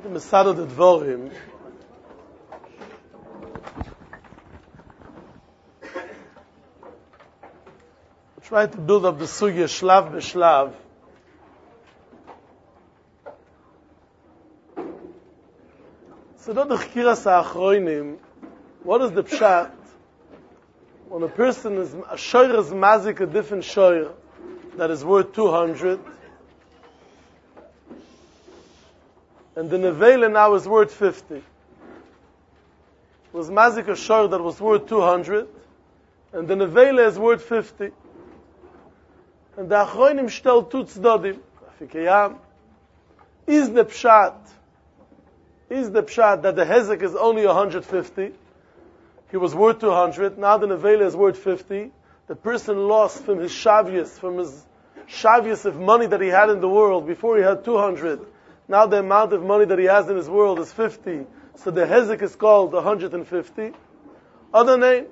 the Masada the Dvorim, try to build up the sugya shlav b'shlav. So not the chkiras ha'achroinim. What is the pshat? When a person is a shoyer is mazik a different shoyer that is worth 200, and the nevela now is worth 50. It was mazik a shoyer that was worth 200, and the nevela is worth 50. And the achroinim shtel tu tzdodim. Afikayam. Is the pshat that the hezek is only 150? He was worth 200. Now the nevela is worth 50. The person lost from his shavyas of money that he had in the world. Before he had 200. Now the amount of money that he has in his world is 50. So the hezek is called 150. Other name,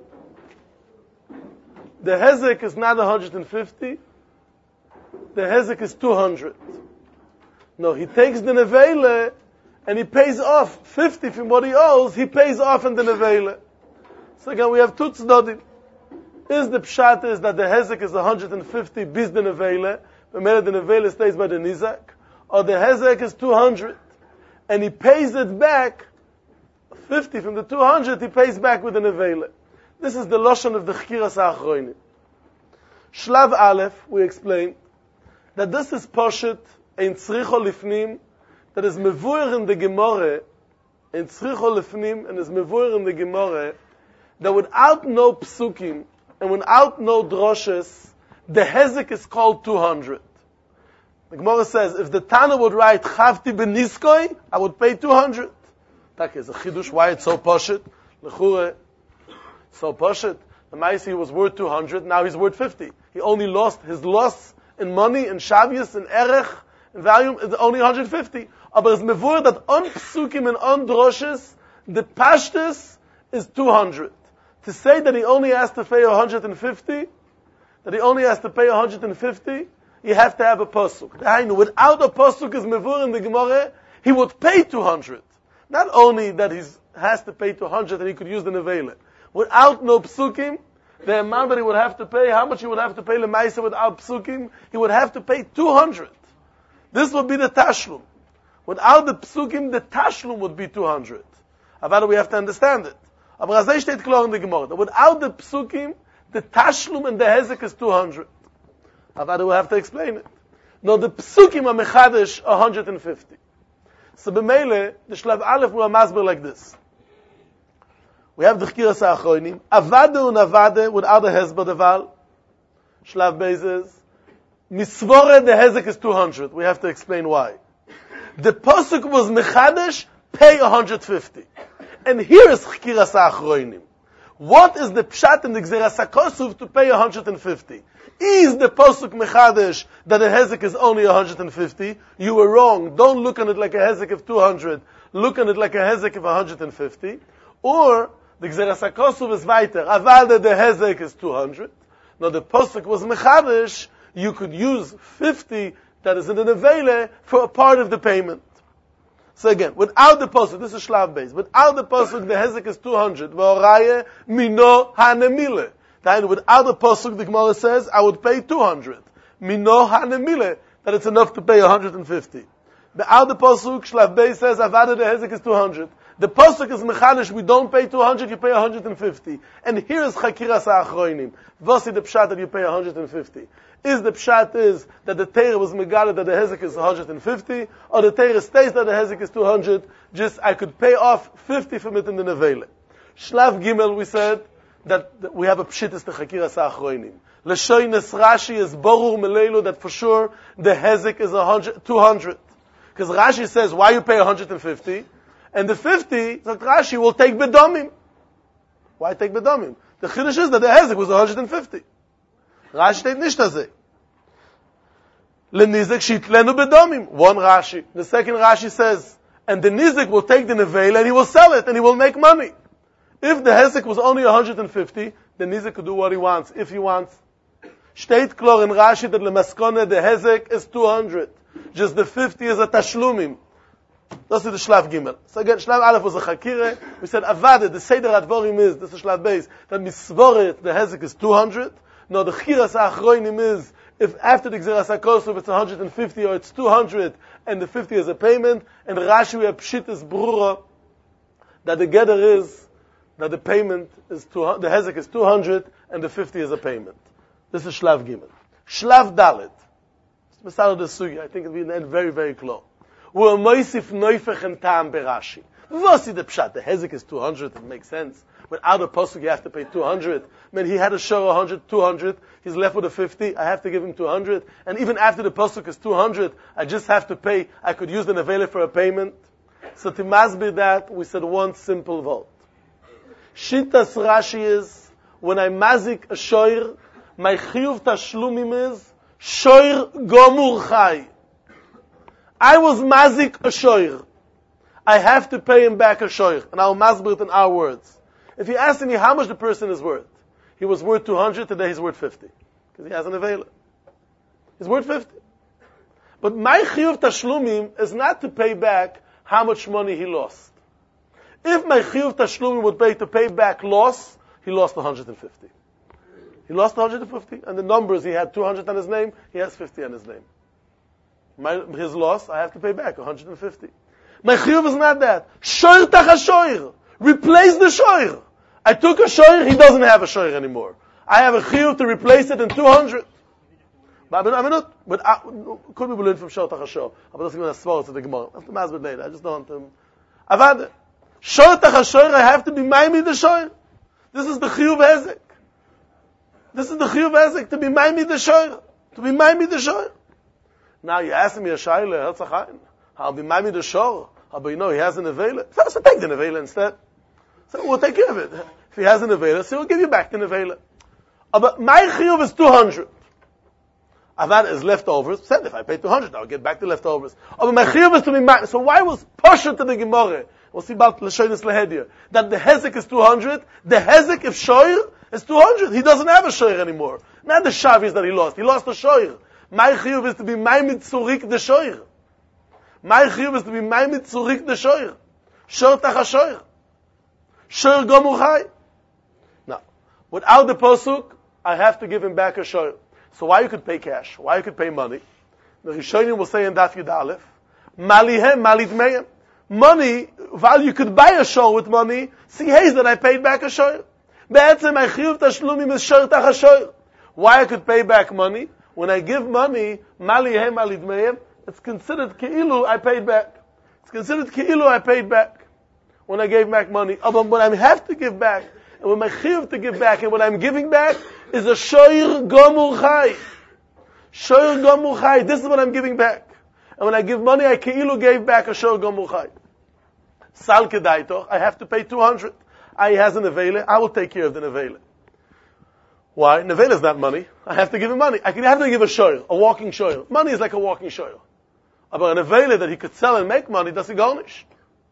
the hezek is not 150. The hezek is 200. No, he takes the nevela and he pays off 50 from what he owes. He pays off in the nevela. So again, we have two tzdodim. Is the pshat is that the hezek is 150 bis the nevela, but maybe the nevela stays by the nizak, or the hezek is 200 and he pays it back 50 from the 200. He pays back with the nevela. This is the lashon of the chkiras ha'achroinim. Shlav Aleph, we explained that this is Poshet in Tzricho Lifnim, that is Mevuer in the Gemara, in Tzricho Lifnim, and is Mevuer in the Gemara, that without no psukim, and without no droshes, the hezek is called 200. The Gemara says, if the Tana would write, Chavti beniskoi, I would pay 200. That is a chidush, why it's so Poshet? Lechure, so Poshet. The Maisi was worth 200, now he's worth 50. He only lost his loss in money, in shavyas, in erech, in value, is only 150. Aber it's mevur that on psukim and on droshes, the pashtus is 200. To say that he only has to pay 150, you have to have a pasuk. Without a pasuk is mevur in the Gemara, he would pay 200. Not only that he has to pay 200 and he could use the nevela. Without no psukim, the amount that he would have to pay, how much he would have to pay lemaisa without psukim, he would have to pay 200. This would be the tashlum. Without the psukim, the tashlum would be 200. Avada, we have to understand it. Aber azay steht klar in the Gemara. Without the psukim, the tashlum and the hezek is 200. Avada, we have to explain it. No, the psukim are mechadish 150. So b'meile, the shlav aleph will masber like this. We have the chkiras ha'achroinim. Avade and avade without a hezbo deval. Shlav bezes. Misvore, the hezek is 200. We have to explain why. The posuk was mechadesh, pay 150. And here is chkiras ha'achroinim. What is the pshat in the gzeras ha'kosuv to pay 150? Is the posuk mechadesh that the hezek is only 150? You were wrong. Don't look on it like a hezek of 200. Look on it like a hezek of 150. Or the gzeras ha'kosuv is weiter. Avade, the hezek is 200. Now the posuk was mechadesh. You could use 50 that is in the nevele for a part of the payment. So again, without the pasuk, this is shlav base. Without the pasuk, the hezek is 200. V'oraye mino hanemile. Then without the pasuk, the Gemara says, I would pay 200. Mino hanemile, that it's enough to pay 150. Without the pasuk, shlav base says, avada, the hezek is 200. The pasuk is mechanish, we don't pay 200, you pay 150. And here is chakiras ha'achroinim. Vasi the pshat that you pay 150. Is the pshat is that the Torah was megala that the hezek is 150, or the Torah states that the hezek is 200, just I could pay off 50 from it in the nevele. Shlav Gimel, we said that we have a pshitis to chakiras ha'achroinim. L'shoynes Rashi is borur meleilu that for sure the hezek is 200. Because Rashi says, why you pay 150? And the 50, like Rashi, will take bedomim. Why take bedomim? The chiddush is that the hezek was 150. Rashi steht nicht azeh. Lenizek shitlenu bedomim. One Rashi. The second Rashi says, and the nizek will take the nevel and he will sell it and he will make money. If the hezek was only 150, the nizek could do what he wants, if he wants. Steht klar in Rashi that lemaskone the hezek is 200. Just the 50 is a tashlumim. Das ist the Shlav Gimel. So again, Shlav Aleph was a Chakire. We said, Avada, the Seder Advorim is, this is Shlav Beis, that Misvoret, the Hezek is 200. No, the Chiras Achroinim is, if after the Gzeras HaKosov it's 150 or it's 200, and the 50 is a payment, and Rashi we have Pshitas Brura, that the Geder is, that the payment is, the Hezek is 200, and the 50 is a payment. This is Shlav Gimel. Shlav Dalet. It's Masala de Sugi. I think it'll be end very, very close. We're Moisif Neufech and Tam Berashi. Vosi the Pshat. The Hezek is 200. It makes sense. Without a posuk, you have to pay 200. I mean, he had a shor 100, 200. He's left with a 50. I have to give him 200. And even after the posuk is 200, I just have to pay. I could use the nevela for a payment. So to masbir that, we said one simple vote. Shitas Rashi is, when I mazik a shoir, my chiyuv tashlumim is, shoir gomur chai. I was mazik a shoir. I have to pay him back a shoir. And I'll masbir it in our words. If you ask me how much the person is worth, he was worth 200, today he's worth 50. Because he has an available. He's worth 50. But my chiyuv tashlumim is not to pay back how much money he lost. If my chiyuv tashlumim would pay to pay back loss, he lost 150. He lost 150, and the numbers, he had 200 on his name, he has 50 on his name. His loss, I have to pay back 150. My chiyuv is not that. Shoir tach shoir. Replace the shoir. I took a shoir, he doesn't have a shoir anymore. I have a chiyuv to replace it in 200. But could be learned from shoir tach shoir. But that's going to swallow to the Gemara. I have to masbid later. I just don't want to. Avada. Shoir tach shoir, I have to be maimi the shoir. This is the chiyuv hezek. This is the chiyuv hezek, to be maimi the shoir. To be maimi the shoir. Now you ask me a shaila, Herzachayim. I'll be maimi the shoir. But he has an nevela. So take the nevela instead. So we'll take care of it. If he has a nevela, so we'll give you back the nevela. But my chiyuv is 200. Avad is leftovers. Said if I pay 200, I'll get back the leftovers. But my chiyuv is to be mine. So why was Pasha to the Gemara? We'll see about L'shoynis Lehedia. That the hezek is 200. The hezek, if shoyer, is 200. He doesn't have a shoyer anymore. Not the shavis that he lost. He lost a shoyer. My chiyuv is to be mine mitzurik the shoyer. My chiyuv is to be ma'imid zurik the shoyer. Shor tach shoyer. Shoyer gomu chai. Now, without the posuk, I have to give him back a shoyer. So why you could pay cash? Why you could pay money? The Rishonim will say in Daf Yud Aleph, Malihem, Malit Meyem. Money, while you could buy a shoyer with money, see, hey, that I paid back a shoyer. Be'etzem, my chiyuv tashlumim is shor tach shoyer. Why I could pay back money? When I give money, Malihem, Malit Meyem, it's considered ki'ilu I paid back. It's considered ki'ilu I paid back when I gave back money. But when I have to give back, and when my chiyuv to give back, and what I'm giving back is a shoyer gomur chai. Shoyer gomur chai. This is what I'm giving back. And when I give money, I ki'ilu gave back a shoyer gomur chai. Sal kedaitoch, I have to pay 200. I has an nevela, I will take care of the nevela. Why? Nevela is not money. I have to give him money. I have to give a shoyer, a walking shoyer. Money is like a walking shoyer. But a nevela that he could sell and make money, does he garnish?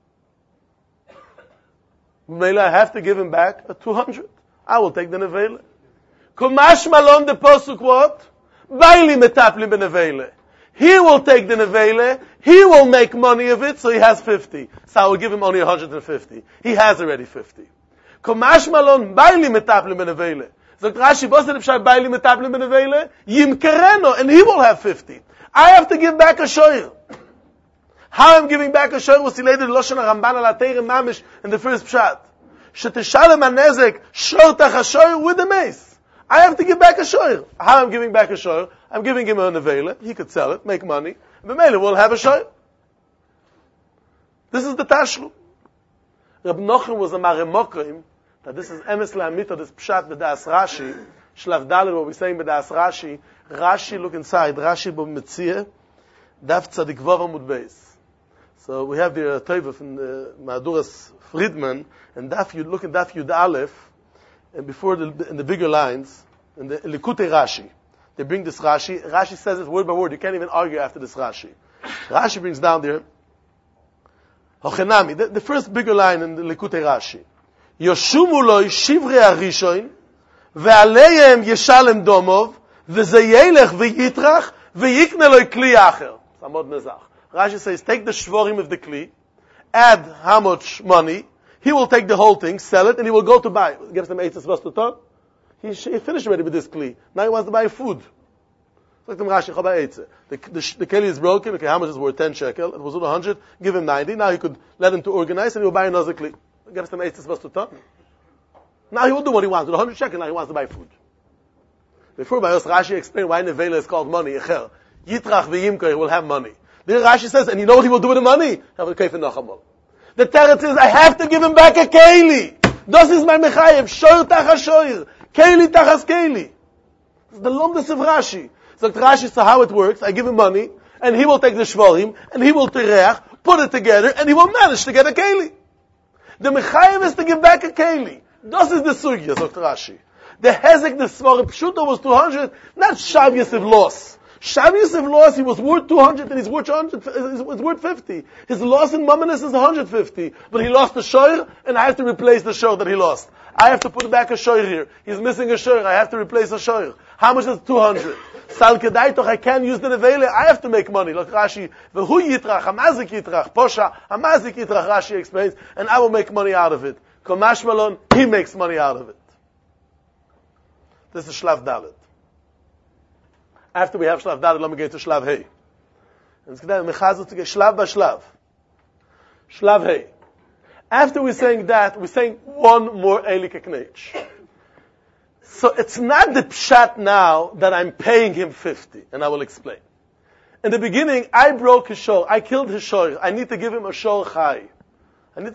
Nevela, I have to give him back a 200. I will take the nevela. Kumash malon the posuk what? Baili metapli benevela. He will take the nevela. He will make money of it, so he has 50. So I will give him only 150. He has already 50. Kumash malon baili metapli benevela. So Rashi, boss if Shai baili metapli benevela, yimkereno, and he will have 50. I have to give back a shoyer. How I'm giving back a shoyer was later in Loshan Ramban al Ateir Mamish in the first pshat. Sheteshalem anezek shor tach shoyer with the mace. I have to give back a shoyer. How I'm giving back a shoyer? I'm giving him a nevela. He could sell it, make money. And B'meila will have a shoyer. This is the tashlu. Rab Nochem was a maremokrim that this is emes la'amita, this pshat b'das Rashi. Shlav Dalet, what we're saying b'das Rashi. Rashi, look inside. Rashi b'metzia. Daf Tzadik Vav Amud Beis. So we have the Teva from the Mahaduras Friedman, and look at Daf Yud Aleph, and before in the bigger lines, in the Likutei Rashi, they bring this Rashi. Rashi says it word by word. You can't even argue after this Rashi. Rashi brings down there, Hochenami, the first bigger line in the Likutei Rashi. Yoshumu loy shivrei harishoin, ve'aleihem yeshalem domov, v'ze yelech v'yitrach, v'yikne loy kli acher. Samod nezach. Rashi says, take the shvorim of the kli, add how much money, he will take the whole thing, sell it, and he will go to buy. Gives them eitzes was to talk. He finished already with this kli. Now he wants to buy food. Like the Rashi, the keli is broken. Okay, how much is it worth? 10 shekel. It was 100. Give him 90. Now he could let him to organize, and he will buy another kli. Gives them eitzes was to talk. Now he will do what he wants. With 100 shekel, now he wants to buy food. Before by us, Rashi explained why nevela is called money. Yitrach v'yimker will have money. Then Rashi says, and you know what he will do with the money? Have a kei for Nachamol. The teretz is, I have to give him back a keli. Das is my mechayev. Shoyer tachas shoyer. Keli tachas keli. It's the lumdus of Rashi. So Rashi, so how it works, I give him money, and he will take the shvorim, and he will tereach, put it together, and he will manage to get a keli. The mechayev is to give back a keli. Das is the sugya, so Rashi. The hezek, the svarim pshuto was 200, not Shav Yosef loss. Shav Yosef loss, he was worth 200 and he's worth 50. His loss in Mamonis is 150. But he lost the shoyer and I have to replace the shoyer that he lost. I have to put back a shoyer here. He's missing a shoyer. I have to replace a shoyer. How much is 200? Sal kedaitoch, I can't use the nevele. I have to make money. Look, Rashi, v'hu yitrach, hamazik yitrach, posha, hamazik yitrach, Rashi explains, and I will make money out of it. Komash Malon, he makes money out of it. This is Shlav Dalet. After we have Shlav Dalet, let me get to Shlav Hey. And it's going to get Shlav by Shlav. Shlav Hey. After we're saying that, we're saying one more Eilik Knech. So it's not the pshat now that I'm paying him 50, and I will explain. In the beginning, I broke his shor. I killed his shor. I need to give him a shor chai. If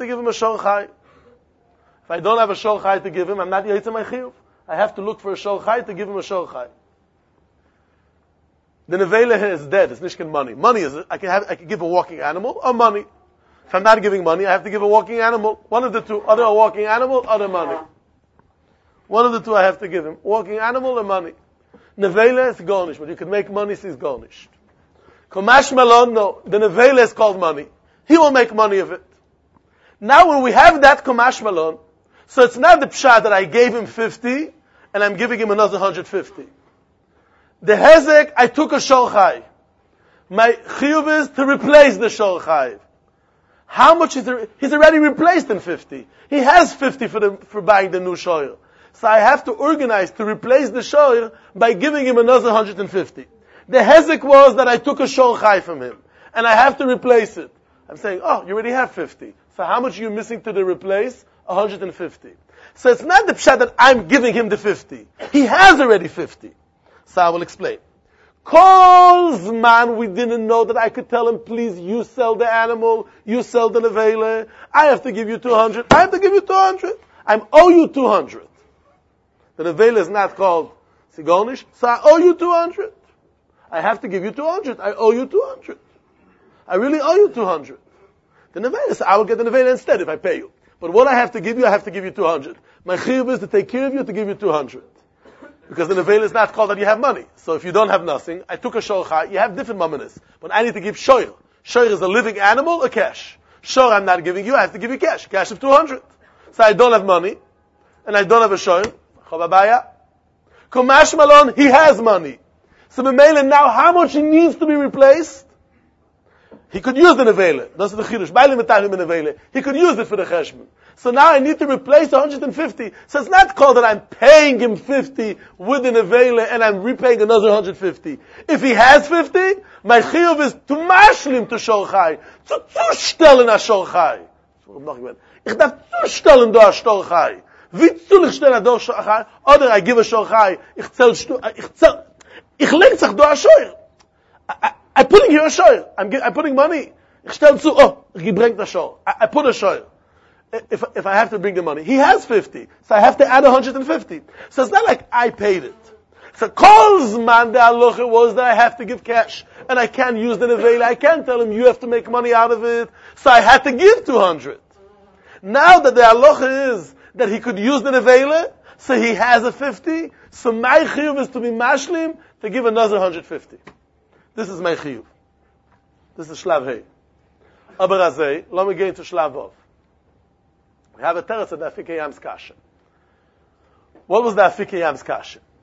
I don't have a shor chai to give him, I'm not yaitz my chiyuv. I have to look for a shor chai to give him a shor chai. The nevela here is dead. It's nishkan money. Money is, I can give a walking animal or money. If I'm not giving money, I have to give a walking animal. One of the two. Either a walking animal or the money. One of the two I have to give him. Walking animal or money. Nevela is garnished, but you can make money, so it's garnished. Komash Malon, no. The nevela is called money. He will make money of it. Now when we have that Komash Malon, so it's not the pshat that I gave him 50 and I'm giving him another 150. The hezek, I took a shor chai. My chiyuv is to replace the shor chai. How much is there? He's already replaced in 50. He has 50 for buying the new shor. So I have to organize to replace the shor by giving him another 150. The hezek was that I took a shor chai from him and I have to replace it. I'm saying, oh, you already have 50. So how much are you missing to the replace? 150. So it's not the pshat that I'm giving him the 50. He has already 50. So I will explain. Kol zman, we didn't know that I could tell him, please, you sell the animal, you sell the nevela. I have to give you 200. I have to give you 200. I owe you 200. The nevela is not called sigonish, so I owe you 200. I have to give you 200. I owe you 200. I really owe you 200. The nevela, so I will get the nevela instead if I pay you. But what I have to give you 200. My chiyuv is to take care of you, to give you 200. Because the nevela is not called that you have money. So if you don't have nothing, I took a shor chai, you have different mamanis. But I need to give shoyer. Shoyer is a living animal or cash. Shor I'm not giving you, I have to give you cash. Cash of 200. So I don't have money, and I don't have a shoyer. Chavabaya. Komash Malon, he has money. So B'meila now, how much he needs to be replaced? He could use the nevela. That's the chidush. Bailim etayim in nevela. He could use it for the cheshbon. So now I need to replace 150. So it's not called that I'm paying him 50 with the nevela and I'm repaying another 150. If he has 50, my chiyuv is to mashlim to shor chai. Zu zustellen a shor chai. Ich darf zustellen do a shor chai. Wie soll ich stellen do a shor chai? Oder I give a shor chai. Ich leg sich do a shor. I'm putting here a shoyer. I'm putting money. Ich stell zu, ich bring the shoyer. I put a shoyer. If I have to bring the money. He has 50. So I have to add 150. So it's not like I paid it. So kol zman the halacha was that I have to give cash. And I can't use the nevela. I can't tell him you have to make money out of it. So I had to give 200. Now that the halacha is that he could use the nevela, so he has a 50, so my chiyuv is to be mashlim to give another 150. This is my chiyuv. This is Shlav Hey. Aber Azay, let me get into Shlav Vav. We have a teretz of the Afikei Yam's Kasha. What was the Afikei Yam's Kasha?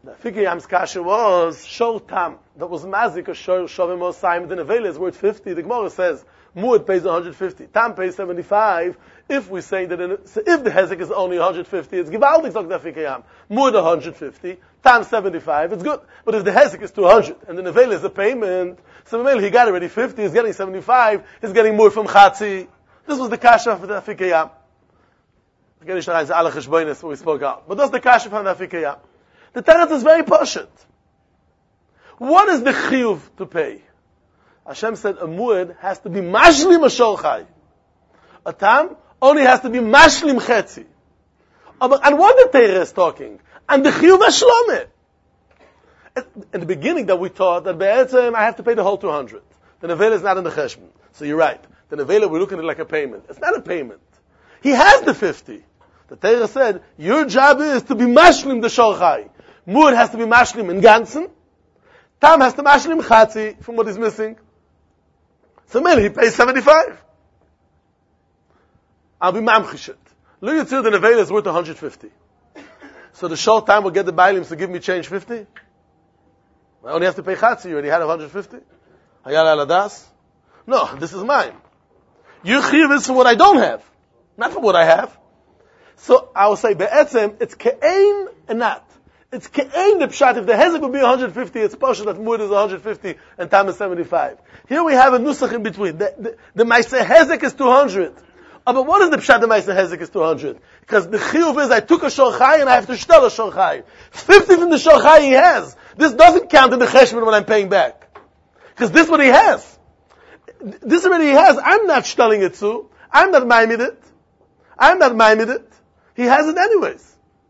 The Fikiyam's kasha was shor tam. That was mazik or shor shavim or saim. The nevela is worth 50. The Gemara says muad pays 150. Tam pays 75. If we say that if the hezek is only 150, it's givaldik zok the Fikiyam. Muad 150. Tam 75. It's good. But if the hezek is 200 and the nevela is a payment, so he got already 50. He's getting 75. He's getting more from chatzi. This was the kasha of the Fikiyam. Again, it's alle cheshbonis what we spoke out. But that's the kasha from the Fikiyam. The teretz is very poshut. What is the chiyuv to pay? Hashem said a muad has to be mashlim a shor chai. A tam only has to be mashlim chetzi. And what the Torah is talking? And the chiyuv hashlomeh. In the beginning that we taught that be'etzem I have to pay the whole 200. The nevela is not in the cheshbon. So you're right. The nevela we're looking at it like a payment. It's not a payment. He has the 50. The Torah said your job is to be mashlim the shor chai. Muad has to be mashlim in ganzen. Tam has to mashlim chatzi from what he's missing. So maybe he pays 75. I'll be mamchishit. Look at the nevela is worth 150. So the short time will get the bailim to give me change 50. I only have to pay chatzi. You already had 150. Hayal aladas. No, this is mine. Your chiyuv is for what I don't have, not for what I have. So I will say be'etzem it's ke'ein and not. It's ke'ein the pshat. If the hezek would be 150, it's partial that muad is 150 and tam is 75. Here we have a nusach in between. The ma'aseh hezek is 200. But what is the pshat the ma'aseh hezek is 200? Because the chiyuv is I took a shor chai and I have to shtel a shor chai. 50 from the shor chai he has. This doesn't count in the cheshbon when I'm paying back. Because this is what he has. This already he has. I'm not shtelling it to. I'm not maimid it. He has it anyways.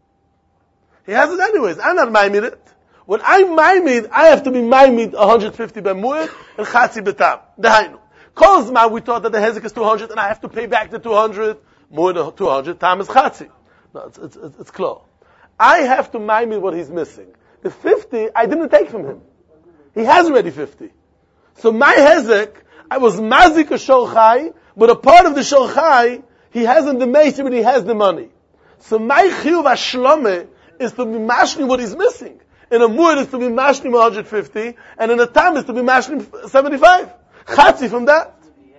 I'm not maimid it. When I'm maimid, I have to be maimid 150 by muad and chatzi betam. Dahainu. Kozman, we thought that the hezek is 200 and I have to pay back the 200. Muad 200, tam is chatzi. No, it's close. I have to maimid what he's missing. The 50, I didn't take from him. He has already 50. So my hezek, I was mazik a shor chai, but a part of the shor chai, he hasn't the meisher, but he has the money. So my chiyuv hashlomeh is to be mashlim what he's missing. In a muad is to be mashlim 150, and in a tam is to be mashlim 75. Chatzi from that.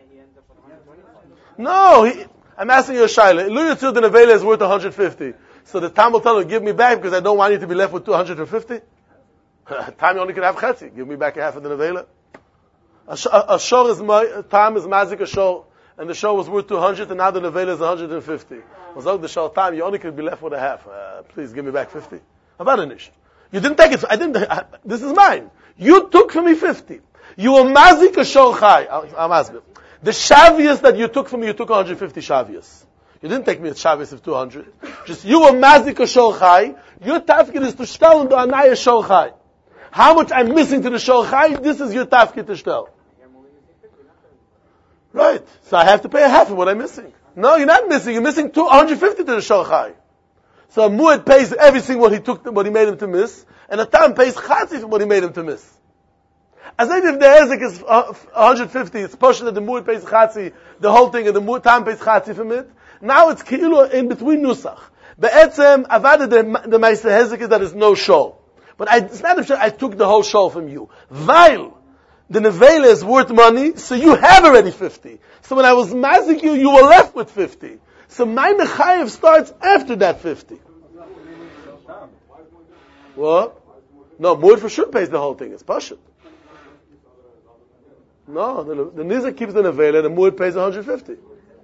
No, I'm asking you a shaila. Lu Yitzir the nevela is worth 150. So the tam will tell him, give me back because I don't want you to be left with 250. Tam you only can have chatzi. Give me back half of the nevela. A shor is tam is mazik a shor, and the shor was worth 200, and now the nevela is 150. Was the shor tam you only could be left with a half. Please give me back 50. About a nish. You didn't take it. I didn't. This is mine. You took from me 50. You were mazik a shor chai. I'm asking. The shavias that you took from me, you took 150 shavias. You didn't take me a shavias of 200. Just you were mazik a shor chai. Your tafkid is to shtel the anaya shor chai. How much I'm missing to the shor chai? This is your tafkid to shtel. Right. So I have to pay a half of what I'm missing. No, you're not missing. You're missing 250 to the shor chai. So a muad pays everything what he made him to miss, and a tam pays chatzi for what he made him to miss. As if the hezek is 150, it's possible that the muad pays chatzi, the whole thing, and the muad tam pays chatzi from it. Now it's ki'ilu in between nusach. Be'etzem, avada the ma'aseh hezek is that is no shol. But it's not a shol, I took the whole shol from you. While the nevela is worth money, so you have already 50. So when I was mazik you, you were left with 50. So my mechayev starts after that 50. What? No, muad for sure pays the whole thing. It's pashut. No, the nizak keeps the nevela, the muad pays 150.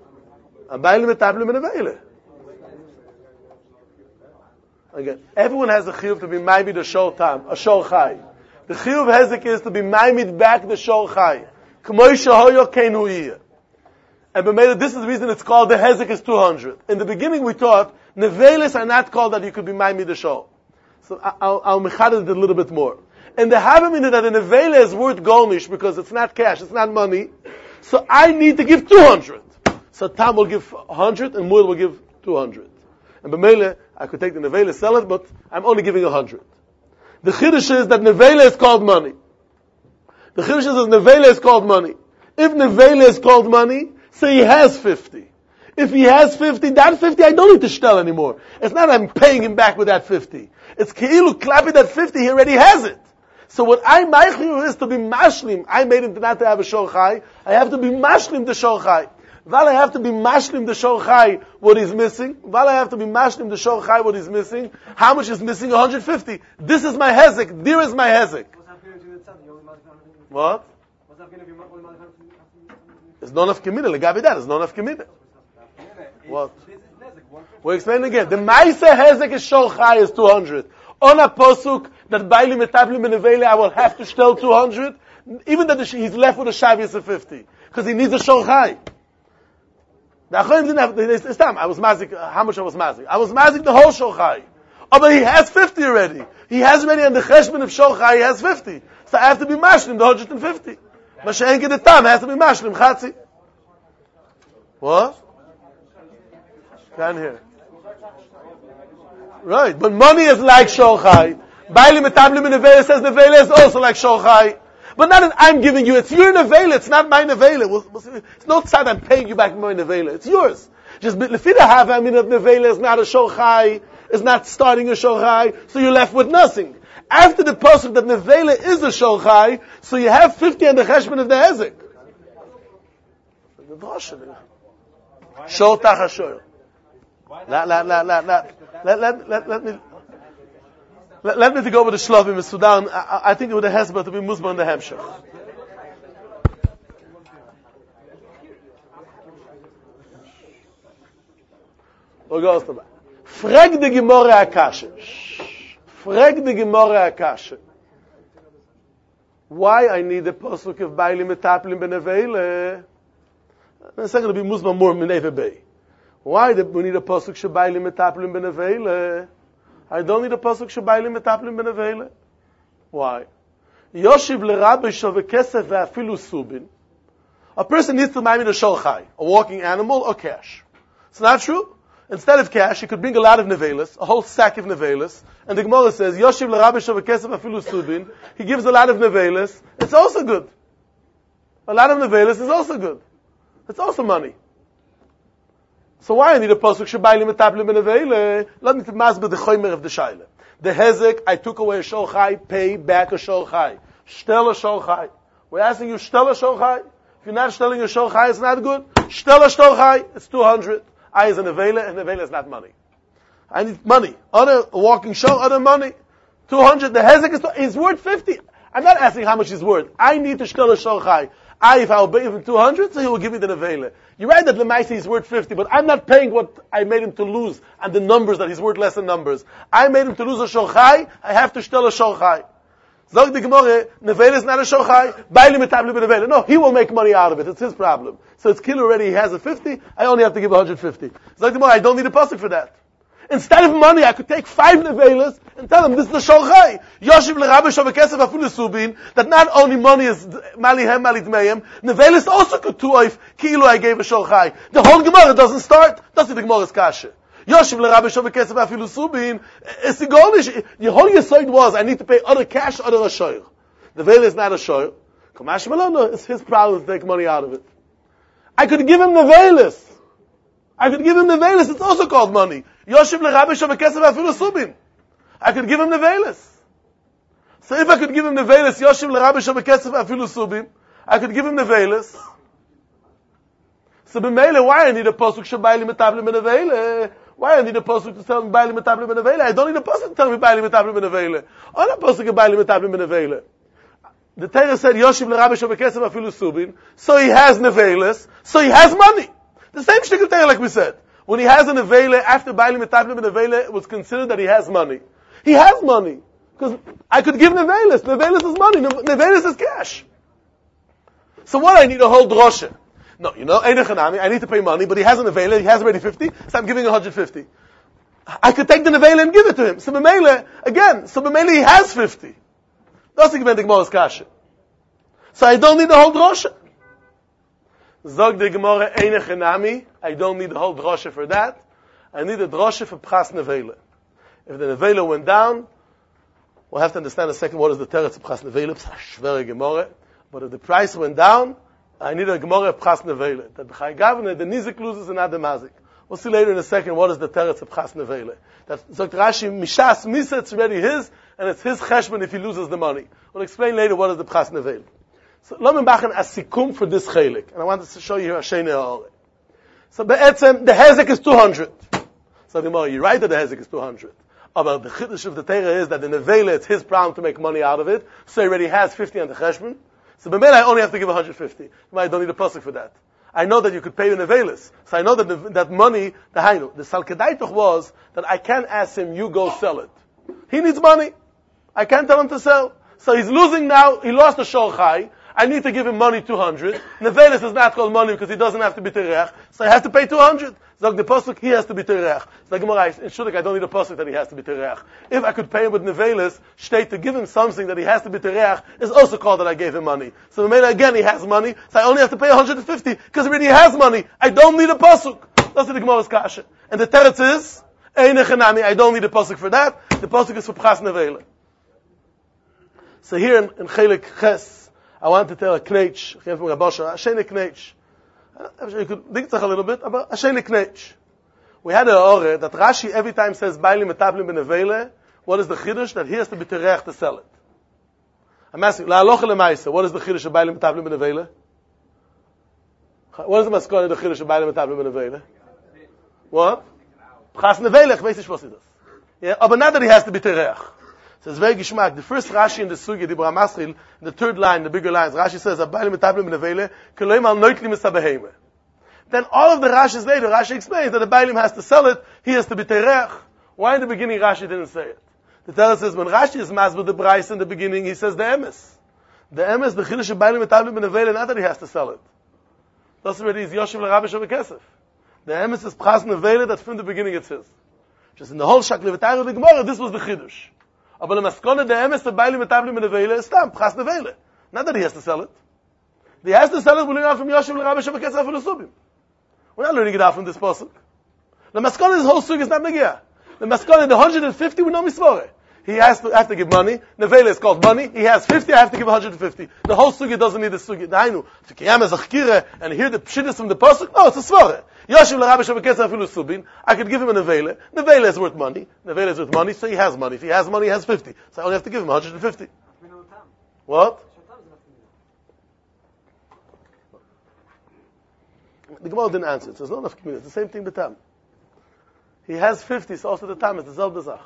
Again, everyone has a chiyuv to be maimid a shor tam, a shor chai. The chiyuv hezek is to be maimid back the shor chai. K'moy shehoyo keinu yiyeh. And b'meila, this is the reason it's called the hezek is 200. In the beginning we taught, nevelis are not called that you could be maimid the shor. So I'll mechaded it a little bit more. And the havamina that the nevela is worth golnish because it's not cash, it's not money. So I need to give 200. So tam will give 100 and muad will give 200. And b'meila, I could take the nevela, sell it, but I'm only giving 100. The chiddush is that nevela is called money. The chiddush is that nevela is called money. If nevela is called money, so he has 50. If he has 50, that 50 I don't need to shtel anymore. It's not I'm paying him back with that 50. It's Keilu klapi that 50, he already has it. So what I meichliu is to be mashlim. I made him not to have a shor chai. I have to be mashlim the shor chai. While I have to be mashlim the shor chai what he's missing. While I have to be mashlim the shor chai what he's missing. How much is missing? 150. This is my hezek. There is my hezek. What? It's not enough committed. Legabi that. It's not enough committed. What? We'll explain again. The Maisa Hezek is Shor Chai is 200. On a posuk that Baili Metaplim Benevele I will have to shtel 200, even that he's left with a Shavius of 50. Because he needs a Shor Chai. The Achoim didn't have, it's time. I was mazik, how much I was mazik? I was mazik the whole Shor Chai. Oh, but he has 50 already. He has already on the Cheshbon of Shor Chai, he has 50. So I have to be mashlim the 150. Mashenke the Tam has to be mashlim Chatzi. What? Can't hear. Right, but money is like Shor Chai. Baili Metablim in Nevela says Nevela is also like Shor Chai. But not that I'm giving you, it's your Nevela, it's not my Nevela. It's not that I'm paying you back my Nevela, it's yours. Just Lefida have, I mean, if Nevela is not a Shor Chai, is not starting a Shor Chai, so you're left with nothing. After the pasuk that Nevela is a Shor Chai, so you have 50 on the Cheshbon of the Hezek. Shor Tach HaShor. Let me go over the Shlovim in Sudan. I think it would have Hezbollah to be Musbar in the Hemshech. Frag the Gemara Akasha. Frag the Gemara Akasha. Why I need a pasuk of Baili Metaplim Benevele? It's not going to be Musbar more Mineve Bey. Why do we need a pasuk Shabayli Metaplim Benevele? I don't need a pasuk Shabayli Metaplim Benevele. Why? Yoshiv l'Rabbi Shove Kesef ve'afilu Subin. A person needs to buy me the Shor Chai, a walking animal or cash. It's not true. Instead of cash, he could bring a lot of nevelas, a whole sack of nevelas, and the Gemara says, Yoshiv l'Rabbi Shove Kesef ve'afilu Subin. He gives a lot of nevelas. It's also good. A lot of nevelas is also good. It's also money. So why I need a pasuk Shabayli Metaplim Benevele? Let me masbeh the choimer of the shaila. The hezek, I took away a Shor Chai, pay back a Shor Chai. Shtel a Shor Chai. We're asking you, shtel a Shor Chai. If you're not shtelling a Shor Chai, it's not good. Shtel a Shor Chai, it's 200. I is a nevela, and nevela is not money. I need money. Other walking Shor, other money. 200. The hezek is worth 50. I'm not asking how much he's worth. I need to shtel a Shor Chai. If I'll pay him 200, so he will give me the nevela. You're right that the Maisi is worth 50, but I'm not paying what I made him to lose and the numbers that he's worth less than numbers. I made him to lose a Shor Chai, I have to shtel a Shor Chai. Zog the Gemara, nevela is not a Shor Chai, Baili Metaplim Benevele. No, he will make money out of it. It's his problem. So it's killer already, he has a 50, I only have to give 150. Zog the Gemara, I don't need a pasuk for that. Instead of money, I could take 5 nevelas and tell them this is the Shor Chai. Yoshiv l'Rabbi Shove Kesef afilu Subin. That not only money is malihem malitmeim, nevelas also could tuoif kilo I gave a Shor Chai. The whole Gemara doesn't start. That's the Gemara's kasha. Yoshiv l'Rabbi Shove Kesef afilu Subin. It's the golish. The whole yesod was I need to pay other cash, other a shoyer. Nevela is not a shoyer. Kamash Malona, it's his problem to take money out of it. I could give him nevelas. It's also called money. Yoshiv l'Rabbi Shove Kesef afilu Subin. I could give him nevelas. So if I could give him nevelas, Yoshiv l'Rabbi Shove Kesef afilu Subin, I could give him nevelas. So b'meile, why I need a pasuk Shabayli Metaplim Benevele? Why I need a pasuk to tell me Baili Metaplim Benevele? I don't need a pasuk to tell me Baili Metaplim Benevele. On a pasuk of Baili Metaplim Benevele. The Torah said Yoshiv l'Rabbi Shove Kesef afilu Subin, so he has nevelas, so he has money. The same shtick of Torah like we said. When he has a nevela, after Baili Metaplim Benevele, it was considered that he has money. He has money. Because I could give nevelas. Nevelas is money. Nevelas is cash. So what? I need a whole drosha. No, I need to pay money, but he has a nevela, he has already 50, so I'm giving 150. I could take the nevela and give it to him. So b'meile, he has 50. That's the Gemara's kasha. So I don't need the whole drosha. Zog the Gemara eine chenami. I don't need the whole drosha for that. I need a drosha for pchas nevela. If the nevela went down, we'll have to understand a second what is the teretz of pchas nevela. It's a shvere Gemara. But if the price went down, I need a Gemara Pchas Nevele. That the Chai Gavne, the Nizik loses and not the Mazik. We'll see later in a second what is the teretz of Pchas Nevele. That Zokt Rashi, Mishas Misa, it's already his, and it's his cheshbon if he loses the money. We'll explain later what is the Pchas Nevele. So, let me back as sikum for this chelik. And I wanted to show you here Ashene Ha'ore. So, Be'etzem, the Hezek is 200. So, the Gemara, you're right that the Hezek is 200. But the chiddush of the Torah is that the Nevele, it's his problem to make money out of it. So, he already has 50 on the cheshbon. So b'mela I only have to give 150. I don't need a pasuk for that. I know that you could pay the nevelis. So I know that that money, the hainu. The salkedaitoch was that I can't ask him, you go sell it. He needs money. I can't tell him to sell. So he's losing now. He lost the shorchai. I need to give him money 200. Nevelis is not called money because he doesn't have to be tereach. So I have to pay 200. So the pasuk, he has to be tereach. So the Gemara, in Shulek, I don't need a pasuk that he has to be tereach. If I could pay him with nevelis, state to give him something that he has to be tereach is also called that I gave him money. So the Mela again, he has money. So I only have to pay 150 because he already has money. I don't need a pasuk. That's the Gemara's kasha. And the teretz is, I don't need a pasuk for that. The pasuk is for pchas nevele. So here in Chelik Ches, I want to tell a knetch, a shene knetch. You could think a little bit, but a shene knetch. We had a ore that Rashi every time says bailim metablim benevele. What is the chiddush? That he has to be tereach to sell it. I'm asking, la'aloch lemaisa. What is the chiddush of bailim metablim benevele? What is the maskor of the chiddush of bailim metablim benevele? What? Pchas nevele. Ich weiß nicht, was ist das. Yeah, but not that he has to be tereach. So it's very geschmack. The first Rashi in the Sugi, the Dibra Masril, the third line, the bigger lines, Rashi says, Abaylim metablim benevele, keloim al noitli misabeheme. Then all of the Rashis later, Rashi explains that the Bailim has to sell it, he has to be terech. Why in the beginning Rashi didn't say it? The Torah says, when Rashi is mas with the Bryce in the beginning, he says the emes. The emes, the chiddush of Bailim metablim benevele, not that he has to sell it. That's already is Yoshiv l'Rabbi Shavakesef. The emes is pchas nevele, that from the beginning it's his. Just in the whole Shakli V'Tayr of the Gemara, this was the chiddush. Aber the maskone the emes the bailim metablim benevele is stam pchas nevele. Not that he has to sell it. He has to sell it. We're learning out from Yoshiv l'Rabbi Shavakesef Lusubim. We're not learning it out from this pasuk. The maskone this whole sug is not megia. The maskone the 150 we know misvore. He has to give money. Nevele is called money. He has 50. I have to give 150. The whole sugi doesn't need the sugi. Dainu to kiyam as a chkire and hear the pshidus from the pasuk. No, it's a svore. Yoshiv l'Rabbi Shavakesef Lusubim. I could give him a nevele. Nevele is worth money. Nevele is worth money, so he has money. If he has money, he has 50. So I only have to give him 150. What? The Gemara didn't answer it. So there's not enough community. It's the same thing with Tam. He has 50, so also the Tam is the Zelda Zach.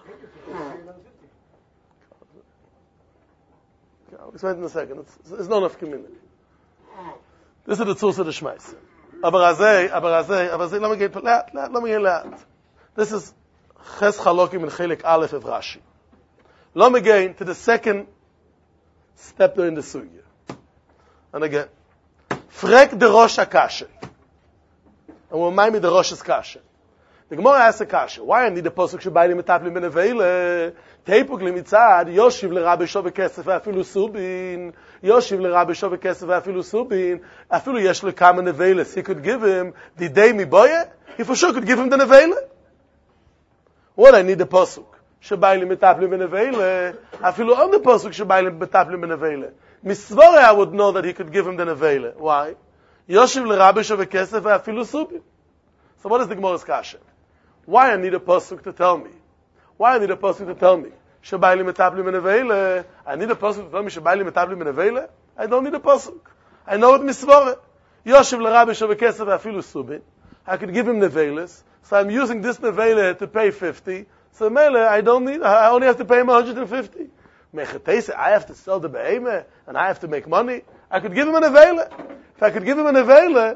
I'll explain it in a second. There's not enough community. This is the Tzus of the Shmais. Aber azay, let me get laat. This is Ches Chalokim in Chelik Aleph of Rashi. Let me get to the second step there in the Sugya. And again, Frek de Rosh HaKasha. And we'll remind me the Rosh's Kasha. The Gemara asks a Kasha. Why I need the Posuk Shebaylim Metaplim Benevele? Teipuk Limitzad, Yoshiv l'Rabbi Shavakesef Afilu Subin. Yoshiv l'Rabbi Shavakesef Afilu Subin. Afilu Yesh Lekam Neveles. He could give him the day Miboye. He for sure could give him the Nevele. What I need the Posuk? Shebaylim Metaplim Benevele. Afilu on the Posuk Shebaylim Metaplim Benevele. Misvore I would know that he could give him the Nevele. Why? Yoshiv l'Rabbi Shavakesef Afilu Subin. So what is the Gemara's Kasha? Why I need a pasuk to tell me? Why I need a pasuk to tell me? Shebaylim metablim benevele. I need a pasuk to tell me shebaylim metablim benevele. I don't need a pasuk. I know it misvore. Yoshiv l'Rabbi Shavakesef afilu subin. I could give him neveles. So I'm using this nevele to pay 50. So mele, I only have to pay him 150. Mechetese, I have to sell the behemoth and I have to make money. I could give him a nevele. If I could give him a nevele,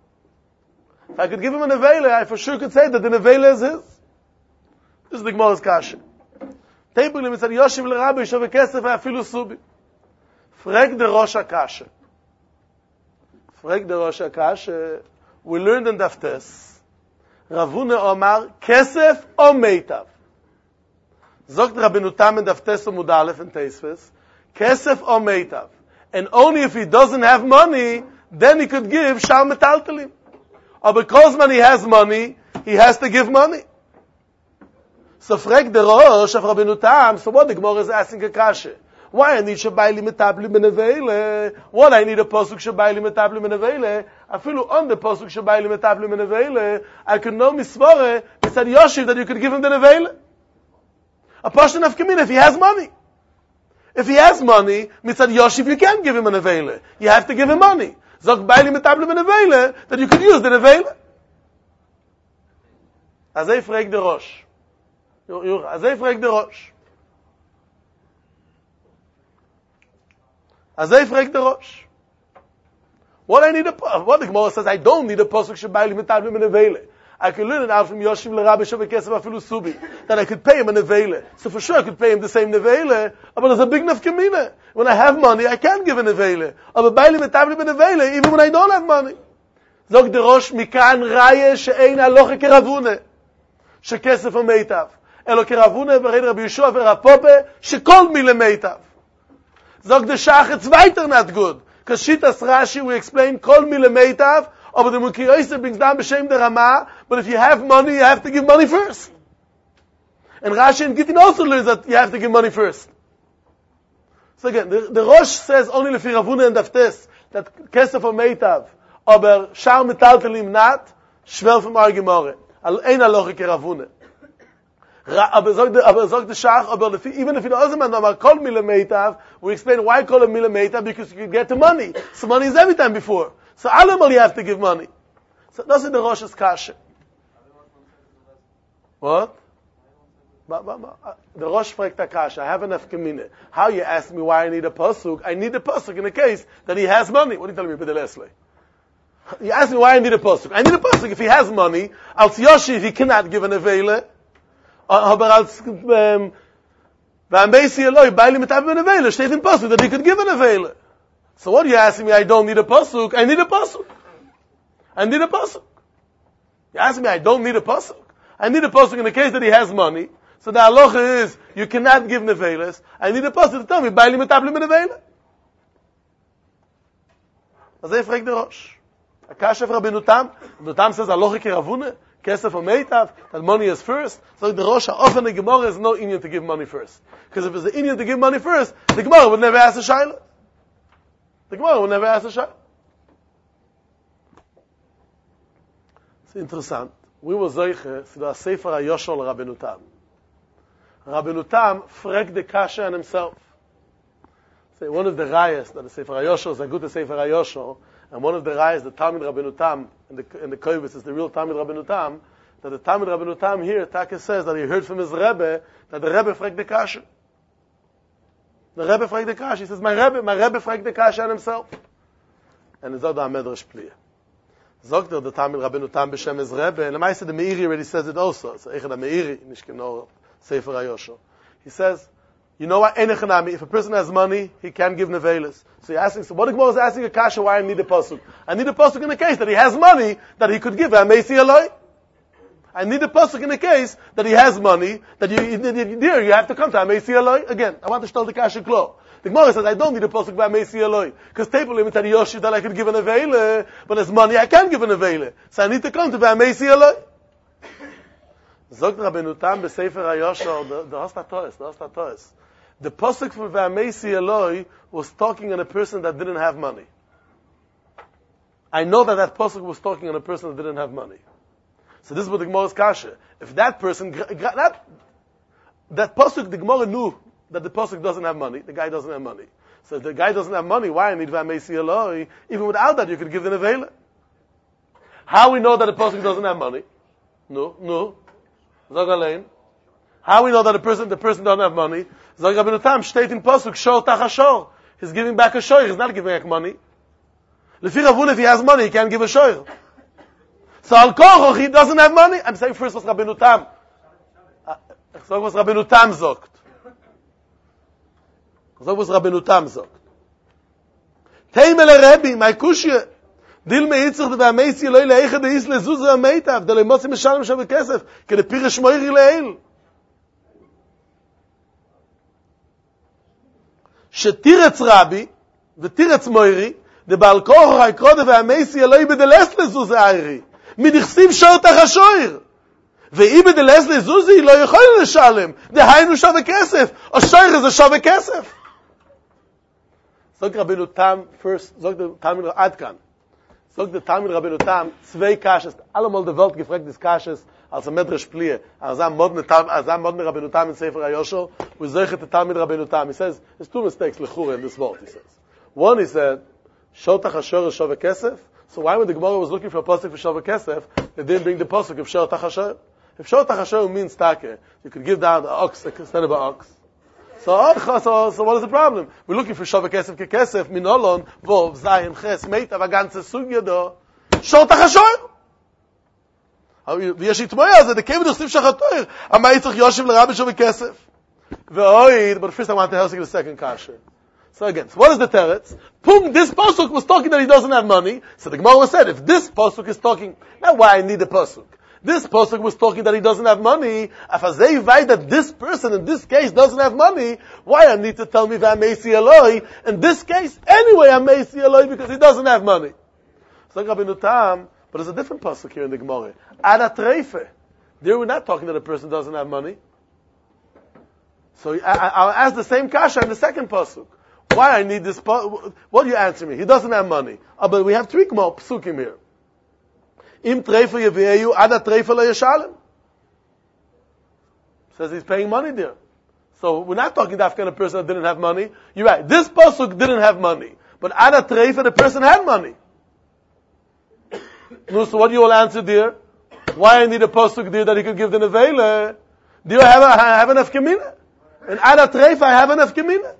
I for sure could say that the nevele is his. This is the Gemara's Kasha. Teibulim it said, Yoshiv l'Rabbi Shavakesef afilu subi. Frek de Rosh HaKasha. We learned in Daftes, Ravuna Omar, Kesef o Meitav. Zogt Rabbeinu Tam in Daftes o Mudalef in Teisves, Kesef o Meitav. And only if he doesn't have money, then he could give Shal Metaltalim. Or because when he has money, he has to give money. So Frek de Rosh of Rabbeinu Tam, so what the Gemara is asking a kasha. Why I need Shabayli Metabli Menevele? What I need a Pasuk Shabayli Metabli Menevele? I feel on the Pasuk Shabayli Metabli Menevele, I could know Misvare, it said Yoshiv that you could give him the Nevele. A person of Kamina, if he has money. If he has money, Mitzad Yoshiv, you can't give him a Nevele. You have to give him money. Zog Baili Metabli Menevele, that you could use the Nevele. Azay fragt der Rosh. Azay fragt der Rosh. Azay fragt der Rosh. What the Gemara says, I don't need a pasuk shebayli metablim in a vele. I can learn it out from Yoshiv l'Rabbi Shavekesef afilu subi that I could pay him a nevele. So for sure I could pay him the same nevele. But there's a big nafkamina. When I have money, I can't give a nevele. But bayli metablim in a vele, even when I don't have money. Zog der Rosh mikan raye she'ein aloche keravune shekesef ameitav. Elo keravune v'rein Rabbi Yeshua v'Rapope shekol mile meitav. Zog der Shach, it's weiter not good. Because Shitas Rashi, we explain, kol mile meitav, but the Mukiyosef brings down b'shem der Ramah, but if you have money, you have to give money first. And Rashi and Gittin also learns that you have to give money first. So again, the Rosh says only lefi Ravuna and Daftes, that kesef or meitav, aber shar metaltelim not, shvel from our Gemara. Ein aloche ke Ravuna. Aber sagt the Shach, even if he doesn't know, call mile meitav, we explain why call a mile meitav, because you can get the money. So money is every time before. So allemal you have to give money. So that's in the Rosh's kasha. What? The Rosh fragt kasha. I have enough kamine. How you ask me why I need a pasuk? I need a pasuk in the case that he has money. What are you telling me, B'delesle? You ask me why I need a pasuk. I need a pasuk if he has money. Als Yoshiv he cannot give an avele. Aber als beim Beisi Eloi, Baili Metab Ben Avele, steht in Pasuk that he could give an Avele. So what are you asking me? I don't need a Pasuk. I need a Pasuk. I need a Pasuk. You ask me, I don't need a Pasuk. I need a Pasuk in the case that he has money. So the halacha is, you cannot give Neveles. I need a Pasuk to tell me, Baili Metab Ben Avele. Azay fragt der Rosh. Akashef Rabbeinu Tam. Rabbeinu Tam says, halacha ki Ravune. Kesef or meitav, that money is first. So the Rosh often the Gemara is no inyan to give money first. Because if it's an inyan to give money first, the Gemara would never ask a shayla. The Gemara would never ask a shayla. It's interesting. We were zoiche to the Sefer HaYoshor Rabbeinu Tam. Rabbeinu Tam fragt the kasha on himself. So one of the rayas that the Sefer HaYoshor is a good Sefer HaYoshor, and one of the rayas, the Talmid Rabbeinu Tam, in the Kovetz is the real Talmid Rabbeinu Tam, that the Talmid Rabbeinu Tam here, Taka says that he heard from his Rebbe, that the Rebbe fragt the kasha. The Rebbe fragt the kasha. He says, my Rebbe fragt the kasha on himself. And it's Zoda HaMedrash Pliya. Zogt the Talmid Rabbeinu Tam b'shem his Rebbe, and the Maisa the Meiri already says it also. So Echad HaMeiri, Nishkeno Sefer HaYoshor. He says, you know what? If a person has money, he can't give nevelis. So you're asking, so what the Gemara is asking a kasha, why I need a pasuk? I need a pasuk in the case that he has money that he could give. I may see Eloi. I need a pasuk in the case that he has money that you have to come to. I may see Eloi. Again, I want to tell the kasha klo. The Gemara says, I don't need a pasuk by may see Eloi. Because table limit at Yoshi that I could give an nevele, but as money I can't give an nevele. So I need to come to by may see Eloi. Zogt Rabbeinu Tam b'Sefer HaYoshor, the Hostatois. The pasuk for V'amesi Eloi was talking on a person that didn't have money. I know that pasuk was talking on a person that didn't have money. So this is what the Gemara's kasha. If that person, that pasuk, the Gemara knew that the pasuk doesn't have money. The guy doesn't have money. So if the guy doesn't have money, why I need V'amesi Eloi? Even without that, you could give the nevela. How we know that the pasuk doesn't have money? No. Zog Alein. How we know that the person doesn't have money? Zog Rabbeinu Tam, steht in pasuk, shor tach shor. He's giving back a shor. He's not giving back money. Lefi Ravuna, if he has money, he can't give a shor. So al kochoch, he doesn't have money. I'm saying first was Rabbeinu Tam. Zog was Rabbeinu Tam zogt. Zog was Rabbeinu Tam zogt. Teimele Rebbe, my kushye. Dil meitzach v'ameisi Eloi le'echad eis lezuza ameitav. Dele motzi meshalem shav kesef. Kele pirish moiri le'el. שתירץ רבי ותירץ מוירי דבעל כוח היקרודה והמייסי אלוהי בדלס לזוזי איירי מדכסיב שור תח השויר ואי בדלס לזוזי לא יכול לשלם דהיינו שווה כסף או שויר זה שווה כסף Sagt Rabbeinu Tam first, sagt der Talmid Adkan. Sagt der Talmid Rabbeinu Tam, zwei Kashes, allemal der Welt gefragt des Kashes, als Medrash Plie, als modne Rabbeinu Tam in Sefer HaYoshua, we zeichet the Talmid Rabbeinu Tam. He says, there's two mistakes, lechura, in this word, he says. One, he said, Shotach HaShor Shove Kesef. So why when the Gemara was looking for a pasuk for Shove Kesef, they didn't bring the pasuk of Shotach HaShor? If Shotach HaShor means take, you could give down the ox instead of an ox. So what is the problem? We're looking for Shove Kesef Kekesef, Minolon, Vov, Zayin, Ches, Meit, aber ganze Sugya do. Shotach HaShor! ויש יתמויה, זה דקי ודוסים שחתויר. מה יצטרך יושב לרבי שווה כסף? ואויד, but first I want to ask you the second kasha. So again, so what is the teretz? This pasuk was talking that he doesn't have money. So the Gemara said, if this pasuk is talking, not why I need the pasuk. This pasuk was talking that he doesn't have money. If they write that this person in this case doesn't have money, why I need to tell me that Meisi Eloi? In this case, anyway, I'm Meisi Eloi because he doesn't have money. So Rabbeinu Tam, but there's a different pasuk here in the Gemara. Ada treife. There we're not talking that a person doesn't have money. So I'll ask the same kasha in the second pasuk. Why I need this pasuk? What do you answer me? He doesn't have money. But we have three more psukim here. Im treife yeveyu ada treife lo yeshalem. Says he's paying money there. So we're not talking that kind of person that didn't have money. You're right. This pasuk didn't have money. But ada treife, the person had money. So what do you all answer there? Why I need a pasuk there that he could give the nevela? Do you have enough kamina? In Ada Treif I have enough kamina.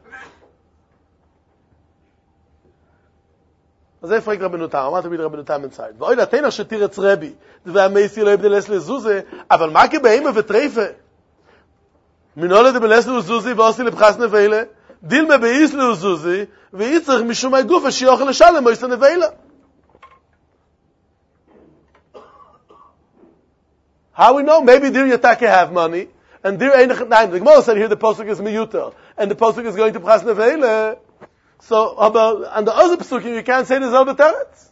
אז זה פרק רבנו תם, אמרתי בידי רבנו תם inside. ואוי לתינה שתירץ רבי, דבר מייסי לא יבדלס לזוזה, אבל מה כבהימה וטריפה? מנולה דבלס לזוזי ועושי לבחס נבלה, דילמה באיס לזוזי, ואיצרך משום הגוף שיוכל לשלם מויסה נבלה. How we know? Maybe there Yatake have money, and there ain't the Gemara said here the pasuk is miyuta, and the pasuk is going to Pras Nevele. So, on the other pasukim you can't say there's other teretz.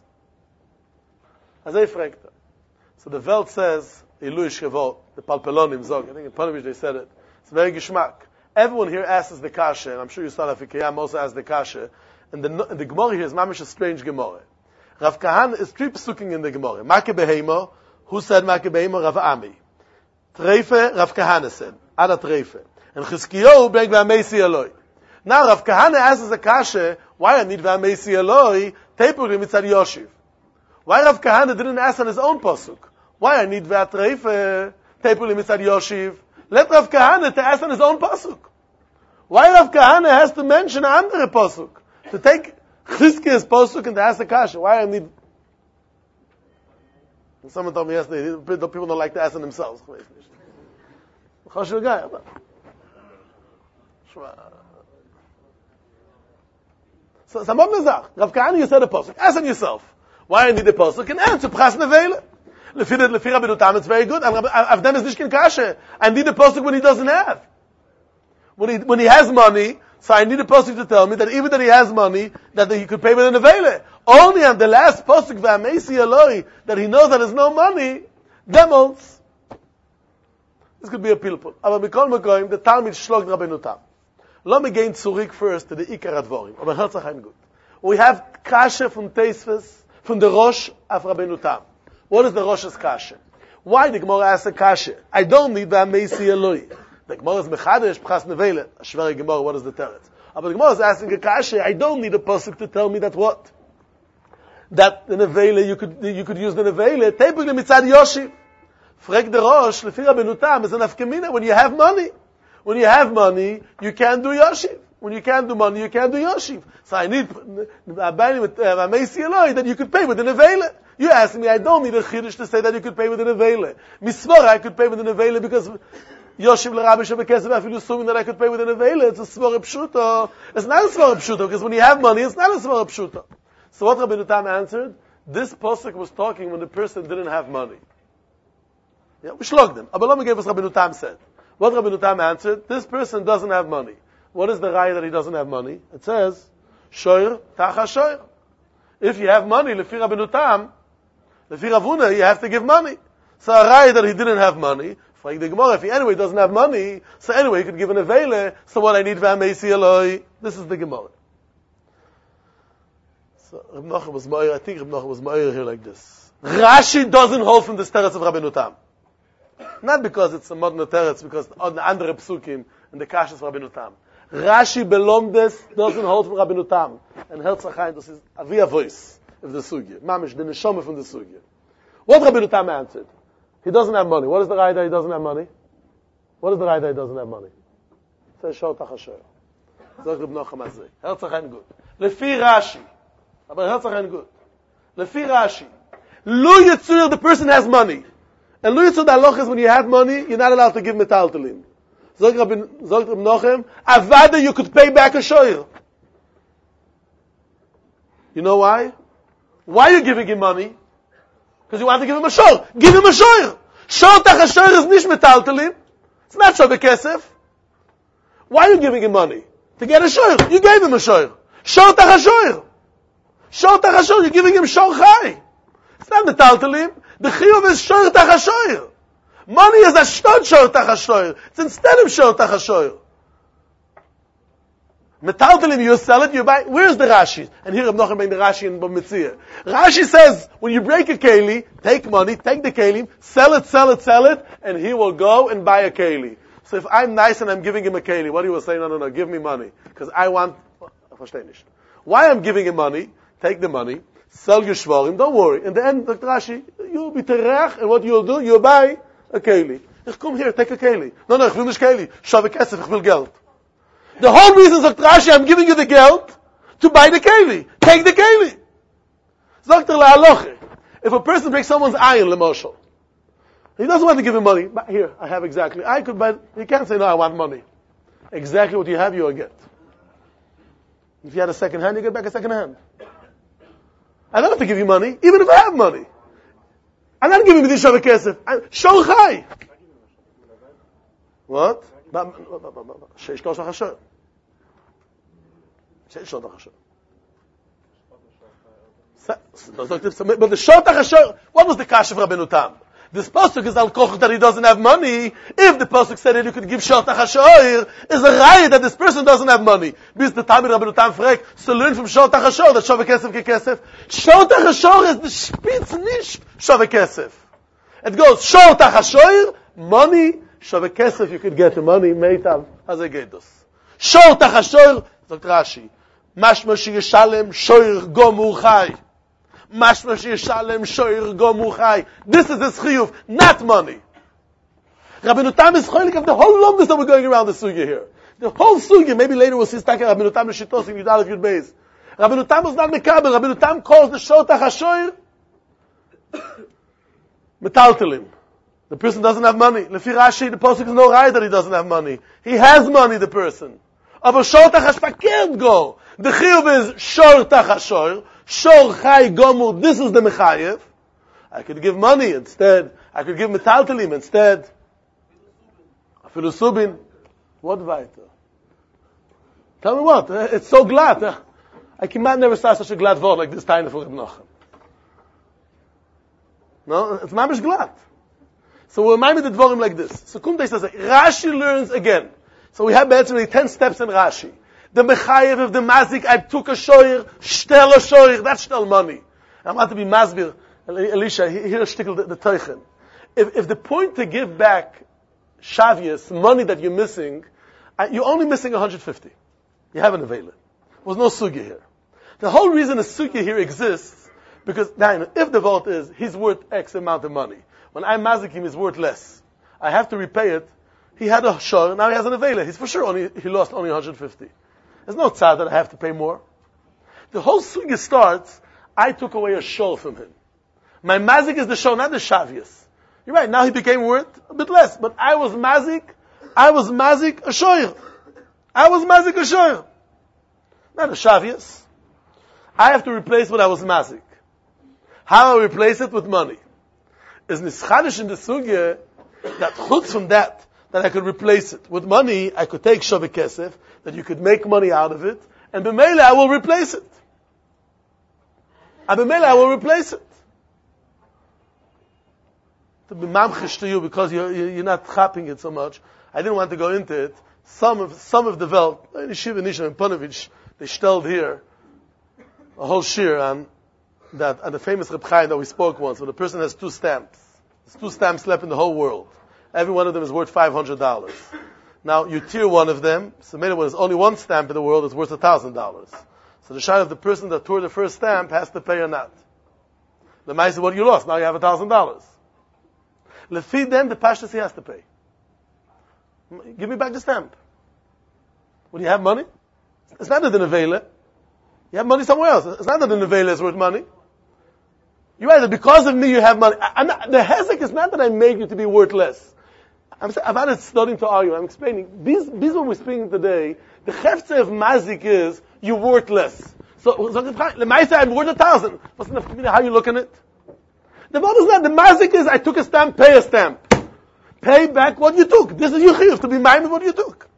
So the Welt says, Ilu Shevot, the Palpelonim Zog, I think in Panovich they said it. It's very geschmack. Everyone here asks the kasha, and I'm sure you saw that Fikayam also asked the kasha, and the Gemara here is mamish a strange Gemara. Rav Kahan is three pasukim in the Gemara. Make Behemo. Who said Makabeimer? Rav Ami. Treife, Rav Kahana said. Ada Treife. And Chizkiyahu bring V'ameisi Eloi. Now Rav Kahana asks a kasha, why I need V'ameisi Eloi? Tepuri mitzad Yoshiv. Why Rav Kahana didn't ask on his own pasuk? Why I need V'atreife? Tepuri mitzad Yoshiv. Let Rav Kahana to ask on his own pasuk. Why Rav Kahana has to mention another pasuk? To take Chizkiyahu's pasuk and to ask the kasha. Why I need... Someone told me yesterday, people don't like to ask them themselves. So, Samad Mezach, Rav Kahana, you said a pasuk. Ask them yourself. Why I need a pasuk? And answer, Pras Nevele. Lefi Rabbeinu Tam, it's very good. Avdem is nishkin kasha. I need a pasuk when he doesn't have. When he has money, so I need a pasuk to tell me that even that he has money, that he could pay with an nevele. Only on the last pasuk v'ameisi Eloi that he knows that there's no money, demos. This could be a pilpul. Aber mikol mekoim the Talmid shlogt Rabbeinu Tam. Let me gain zurik first to the Ikar Advorim. Aber herzach gut. We have kasha from Teisves, from the Rosh of Rabbeinu Tam. What is the Rosh's kasha? Why the Gemara asks a kasha? I don't need v'ameisi Eloi. The Gemara is mechadesh pchas nevele. Ashveri Gemara, what is the teretz? But the Gemara is asking a kasha. I don't need a pasuk to tell me that what? That the nevele you could use the nevele. Tepuk le mitzad Yoshiv. Frek the Rosh lefi Rabbeinu Tam is an afkamina. When you have money, you can't do Yoshiv. When you can't do money, you can't do Yoshiv. So I need Meisi Eloi that you could pay with the nevele. You ask me, I don't need a chiddush to say that you could pay with the nevele. Misvara, I could pay with the nevele because Yoshiv l'Rabbi shebekesef afilu assuming that I could pay with the nevele. It's a svara pshuta. It's not a svara pshuta because when you have money, it's not a svara pshuta. So what Rabbeinu Tam answered? This pasuk was talking when the person didn't have money. Yeah, we shlogged them. Abalami gave us Rabbeinu Tam said. What Rabbeinu Tam answered? This person doesn't have money. What is the raya that he doesn't have money? It says, shoyer tacha shoyer. If you have money, lefi Rabbeinu Tam, lefi Ravuna, you have to give money. So a raya that he didn't have money, like the Gemara, if he anyway doesn't have money, so anyway he could give an avele, so what I need v'ameisi Eloi. This is the Gemara. So Reb Nachum was Meir, I think Reb Nachum was Meir here like this. Rashi doesn't hold from this teretz of Rabbeinu Tam. Not because it's a modern teretz, because on the andere psukim and the kashas of Rabbeinu Tam. Rashi Belomdes doesn't hold from Rabbeinu Tam. And Herzl Chaim, this is a voice of the sugya. Mamish, the neshama from the sugya. What Rabbeinu Tam answered? He doesn't have money. What is the raya he doesn't have money? What is the raya he doesn't have money? Says Shor Tachashoyer. Zog Reb Nachum Azeh. Herzl Chaim good. Lefi Rashi. Aber Herzl Chaim good. Lefi Rashi. Lu Yitzur, the person has money. And Lu Yitzur, the halach is when you have money, you're not allowed to give metaltalim. Zog Reb Nachum, Avada, you could pay back a shoyer. You know why? Why are you giving him money? Because you want to give him a shor. Give him a shoyer. Shor tach a shoyer is nish metaltalim. It's not shor bekesef. Why are you giving him money? To get a shoyer. You gave him a shoyer. Shor tach a shoyer. Shor tach a shoyer. You're giving him shor chai. It's not metaltalim. The chiyuv is shor tach a shoyer. Money is a shtod shor tach a shoyer. It's instead of shor tach a shoyer. Metaltalim, you sell it, you buy. Where's the Rashi? And here I'm not going to bring the Rashi in Bamitzia. Rashi says, when you break a keli, take money, take the kelim, sell it, and he will go and buy a keli. So if I'm nice and I'm giving him a keli, what he will say, no, give me money. Because I want, why I'm giving him money, take the money, sell your shvarim, don't worry. In the end, Dr. Rashi, you'll be terech, and what you'll do, you'll buy a keli. Come here, take a keli. No, ich will nicht keli. Shavik esef, ich will Geld. The whole reason, Dr. Rashi, I'm giving you the geld to buy the keli. Take the keli. Dr. La'aloche. If a person breaks someone's iron, Lemoshel, he doesn't want to give him money. But here, I have exactly. I could buy, you can't say, no, I want money. Exactly what you have, you will get. If you had a second hand, you get back a second hand. I don't have to give you money, even if I have money. I'm not giving you this Shavik Kesef. Shor Chai. What? Sheish Shor Tachashoyer. Sheish Shor Tachashoyer. But the Shor Tachashoyer, what was the kash of Rabbeinu Tam? This pasuk is al koch that he doesn't have money. If the pasuk said that you could give Shor Tachashoyer, is a raya that this person doesn't have money. Because the Talmid Rabbeinu Tam fragt, so learn from Shor Tachashoyer that Shavik Kesef ke Kesef. Shor Tachashoyer is the spitz nish Shavik Kesef. It goes Shor Tachashoyer, money. Shavik Kesef, you could get the money, meitav, as I get this. Shor Tachashoyer, Dr. Rashi, mashma sheyeshalem shoyer gomur chai. Mashma sheyeshalem shoyer gomur chai. This is his chiyuv, not money. Rabbeinu Tam is cholik of the whole lumdus that we're going around the sugya here. The whole sugya, maybe later we'll see Staka Rabbeinu Tam Neshitos in Yudal of Yud Beis. Rabbeinu Tam was not mekabel. Rabbeinu Tam calls the Shor Tachashoyer metaltalim. The person doesn't have money. Lefi Rashi, the pasuk is no right that he doesn't have money. He has money, the person. Aber Shor Tachashoyer can't go. The chiyuv is Shor Tachashoyer, Shor Chai Gomur. This is the mechayev. I could give money instead. I could give metaltalim instead. Afilu subin. What weiter? Tell me what? It's so glad. I cannot never say such a glad word like this time for Reb Nachum. No, it's mamish glad. So we'll remind me the dvorim like this. So Kumtei says, Rashi learns again. So we have basically 10 steps in Rashi. The mechayev of the mazik, I took a shoyer, shtel a shoyer, that's shtel money. I want to be masbir. Elisha, here shtickle the teichen. If the point to give back shavias, money that you're missing, you're only missing 150. You haven't availed it. There's no sugya here. The whole reason a sugya here exists, because now, if the vote is, he's worth X amount of money. When I mazik him, he's worth less. I have to repay it. He had a shor, now he has an avela. He's for sure he lost only 150. There's no tzad that I have to pay more. The whole sugya starts, I took away a shor from him. My mazik is the shor, not the shavias. You're right, now he became worth a bit less. But I was mazik a shor. I was mazik a shor. Not a shavias. I have to replace what I was mazik. How I replace it? With money. Is nischadish in the sugya that chutz from that I could replace it. With money, I could take shavik kesef, that you could make money out of it, and b'meila I will replace it. And b'meila I will replace it. To be mamchish to you, because you're not chapping it so much, I didn't want to go into it. Some have developed, Yeshiva Nisha and Panovich, they stelled here, a whole shir on that, on the famous Reb Chaim that we spoke once, where the person has 2 stamps. There's 2 stamps left in the whole world. Every one of them is worth $500. Now, you tear one of them, so maybe when there's only 1 stamp in the world, it's worth $1,000. So the shayla of the person that tore the first stamp has to pay or not. The mice is what you lost, now you have $1,000. Lefi then, the pashtus he has to pay. Give me back the stamp. When you have money, it's not that the nevela. You have money somewhere else. It's not that the nevela is worth money. You're right, that because of me you have money. The hezek is not that I make you to be worthless. I've had it studying to argue. I'm explaining. These when we're speaking today, the hefze of mazik is, you're worthless. So the mice say, I'm worth 1,000. What's the, how you look at it? The word is not, the mazik is, I took a stamp, pay a stamp. Pay back what you took. This is your chiyuv, to be minded what you took.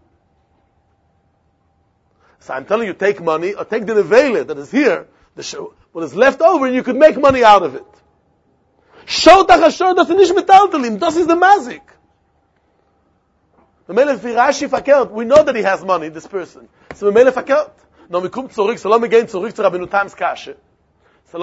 So I'm telling you, take money, or take the nevela that is here, what is left over, and you could make money out of it. Shotach ashor, das ist nicht metaltelim, das ist the mazik. We know that he has money, this person. So we mele verkehrt. No, we kommt zurück, so lassen wir gehen zurück zu Rabbeinu Tam's Kasche. So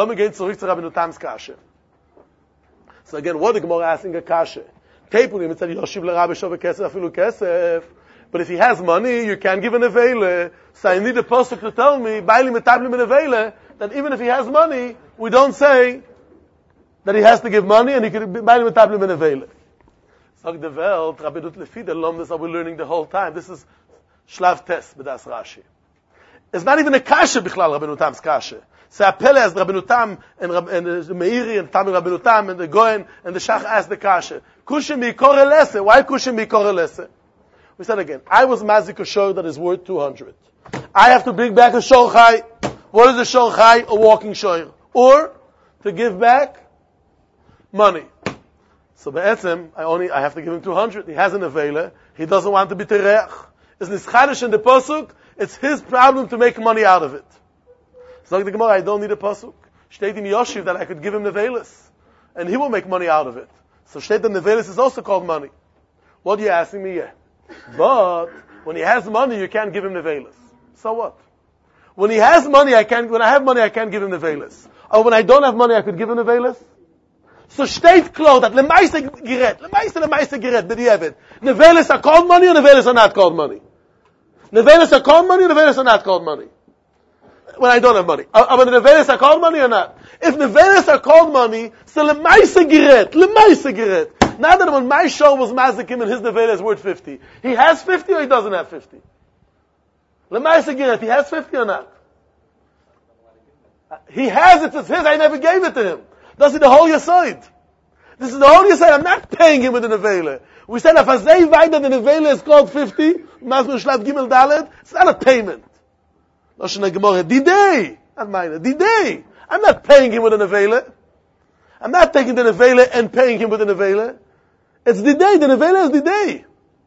again, what the Gemara asking a Kasche? Tepulim, it said, Yoshiv l'Rabbi shove kesef afilu kesef. But if he has money, you can't give an avele. So I need a pasuk to tell me, Baili metablim an avele, that even if he has money, we don't say that he has to give money, and he can Baili metablim an avele. Sag the Welt, Rabbi Dut Lefi, the Lomdes that we're learning the whole time. This is Shlav Tes, B'das Rashi. It's not even a kasha bichlal, Rabbeinu Tam's kasha. So Apele as Rabbeinu Tam, and Meiri, and Tam and Rabbeinu Tam, and the Goyen, and the Shach asked the kasha. Kushim mikore lese. Why kushim mikore lese? We said again, I was mazik a shor that is worth 200. I have to bring back a shor chai. What is a shor chai? A walking shor. Or, to give back money. So be'etzem, I have to give him 200. He has an avela. He doesn't want to be tereach. It's nischadish in the pasuk. It's his problem to make money out of it. So like the Gemara, I don't need a pasuk. Shteit in Yoshiv that I could give him nevelis, and he will make money out of it. So shteit in nevelis is also called money. What are you asking me? Yeah. But when he has money, you can't give him nevelis. So what? When he has money, when I have money, I can't give him nevelis. Or when I don't have money, I could give him nevelis. So shteit klo that lemaise geret, b'diavad. Nevelis are called money or nevelis are not called money? Nevelis are called money or nevelis are not called money? When I don't have money. But the nevelis are called money or not? If nevelis are called money, so lemaise geret. Not that when my show was mazikim and his nevelis is worth 50. He has 50 or he doesn't have 50? Lemaise geret, he has 50 or not? He has it, it's his, I never gave it to him. That's the whole Yesod. This is the whole Yesod. I'm not paying him with the nevela. We said if Azay Vaida the nevela is called 50, Masber Shlav Gimel Dalet, it's not a payment. Lashon HaGemara, Didei. Not mine. Didei. I'm not paying him with the nevela. I'm not taking the nevela and paying him with the nevela. It's Didei. The nevela is Didei.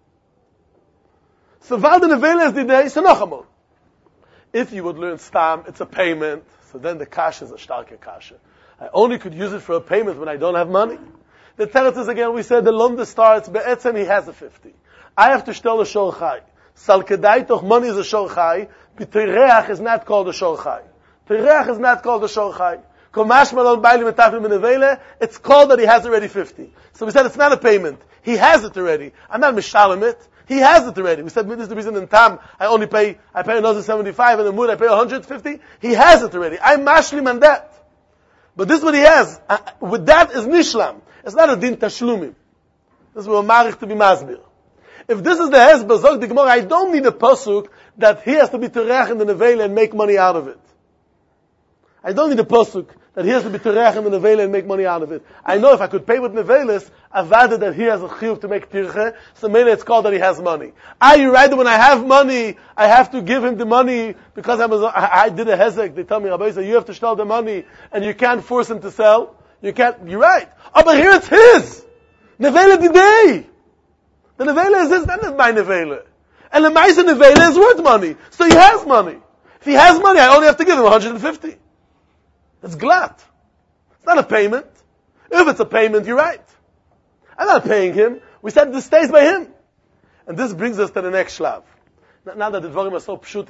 So while the nevela is Didei, so Nachamon. If you would learn Stam, it's a payment, so then the kasha is a starke kasha. I only could use it for a payment when I don't have money. The teretz is again, we said the Lomda starts, be'etzem he has a 50. I have to tell a shor chai. Sal kedai toch money is a shor chai, but tereach is not called a shor chai. Tereach is not called a shor chai. Komash malon bailim etafim benevele, it's called that he has already 50. So we said it's not a payment. He has it already. I'm not mishalim it. He has it already. We said this is the reason in Tam I pay another 75, and in Mud I pay 150. He has it already. I'm mashlim on that. But this is what he has. With that is nishlam. It's not a din tashlumim. This is what marich to be masbir. If this is the hezbollah, zog the Gemara, I don't need a pasuk that he has to be tereach in the nevela and make money out of it. I don't need a pasuk that he has to be tereach in the nevela and make money out of it. I know if I could pay with nevelas, avada that he has a chiyuv to make tirche, so maybe it's called that he has money. You right that when I have money, I have to give him the money because I did a hezek. They tell me, Rabbi, you have to sell the money and you can't force him to sell. You can't, you're right. Oh, but here it's his. Nevela didei. The nevela is his, not my nevela. And the Maisa nevela is worth money. So he has money. If he has money, I only have to give him 150. It's glat. It's not a payment. If it's a payment, you're right. I'm not paying him. We said this stays by him. And this brings us to the next shlav. Now that the dvarim are so pshutim,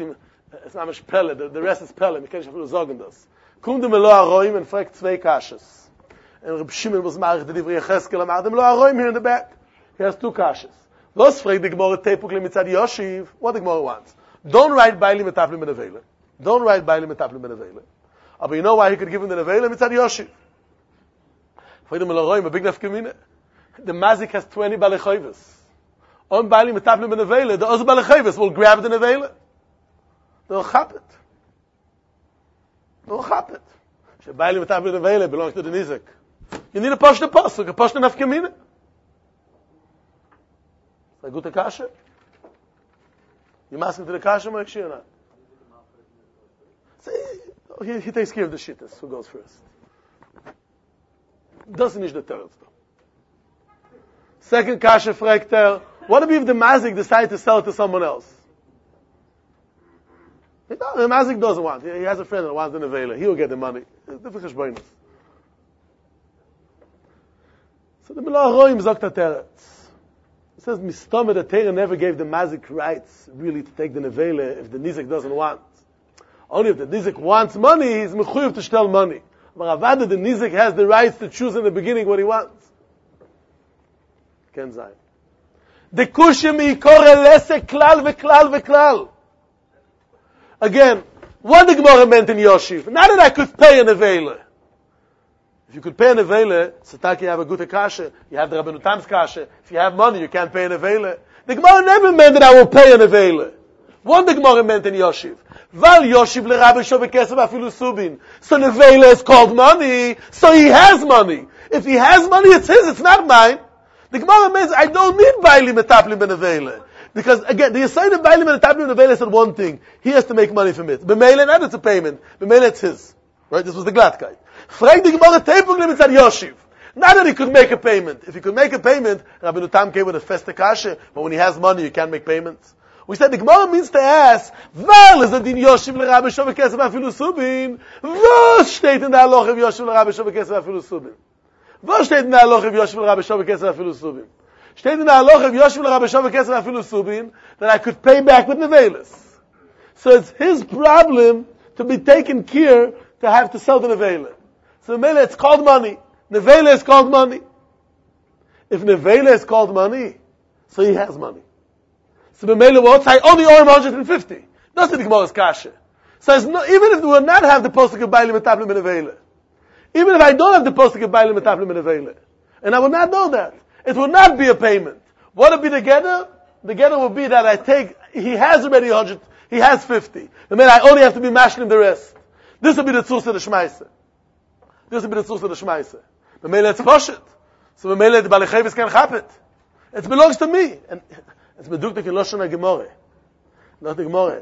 it's not much Pelle, the rest is Pelle, ich kann nicht viel sagen das. Kommt dem Eloah Roim und fragt zwei Kashes. And Reb Shimon was married to Divrei Yecheskel, and the Eloah Roim here in the back. He has two kashes. Los fragt the Gemara Tepukli mitzad Yoshiv, what the Gemara wants. Don't write Baili Metaplim Ben Avela. Don't write Baili Metaplim Ben Avela. But you know why he could give him the Avela? Mitzad Yoshiv. Fragt the Eloah Roim, a big nafkamina. The Mazik has 20 Balechayvas. On Baili Metaplim Ben Avela, the other Balechayvas will grab the Avela. They'll chap it. They'll chap it. Baili Metaplim Ben Avela belongs to the Nizek. You need a Pashta Pasuk, a Pashta Nafkamina. A good kasha? You asking to the kasha, Moshe, or not? See, he takes care of the shittas. Who goes first? Doesn't need the third. Second kasha, fragt what if the mazik decides to sell it to someone else? The mazik doesn't want. He has a friend that wants the nevela. He will get the money. So the Milah Roim sagt the teretz. It says, Mistama, the Torah never gave the mazik rights really to take the nevela if the nizik doesn't want. Only if the nizik wants money, he's mechuyev to shtel money. But Avada, the nizik has the rights to choose in the beginning what he wants. Ken zayin. The kushim ikore lese klal veklal veklal. Again, what the Gemara meant in Yoshiv? Not that I could pay a nevela. If you could pay a nevela, Sataki, you have a good kasha, you have the Rabbeinu Tam's kasha. If you have money, you can't pay a nevela. The Gemara never meant that I will pay a nevela. What the Gemara meant in Yoshiv? Val Yoshiv l'Rabbi Shove Kesef Afilu Subin. So nevela is called money, so he has money. If he has money, it's his, it's not mine. The Gemara means I don't need Baili Metaplim Ben nevela. Because again, the Yisayim of Baili Metaplim Ben nevela said one thing. He has to make money from it. B'meila, not it's a payment. B'meila, it's his. Right? This was the Gladkeit. Frag the Gemara Tepukli mitzad Yoshiv. Not that he could make a payment. If he could make a payment, Rabbeinu Tam came with a festa kasha, but when he has money, you can't make payments. We said the Gemara means to ask, Val is a din Yoshiv l'Rabbi Shove Kesef Afilu Subin. Was steht in der Halacha of Yoshiv l'Rabbi Shove Kesef Afilu Subin? Was steht in der Halacha of Yoshiv l'Rabbi Shove Kesef Afilu Subin? Steht in der Halacha of Yoshiv l'Rabbi Shove Kesef Afilu Subin that I could pay back with nevelas. So it's his problem to be taken care to have to sell the nevela. So nevela, it's called money. Nevela is called money. If nevela is called money, so he has money. So nevela, what's I only owe him 150. That's the Gemara's kasha. So it's not, even if we would not have the posuk of Baili Metaplim Ben nevela, even if I don't have the posuk of Baili Metaplim Ben nevela, and I would not know that, it would not be a payment. What would be the getter? The getter would be that I take, he has already 100, he has 50. And then I only have to be mashing the rest. This will be the tzur of the shmaisa. This will be the tzur of the shmaisa. The mele it's poshet. So the mele the balechayvis can chap it. It belongs to me. And it's meduktik in Lashon HaGemorah. Not the Gemorah.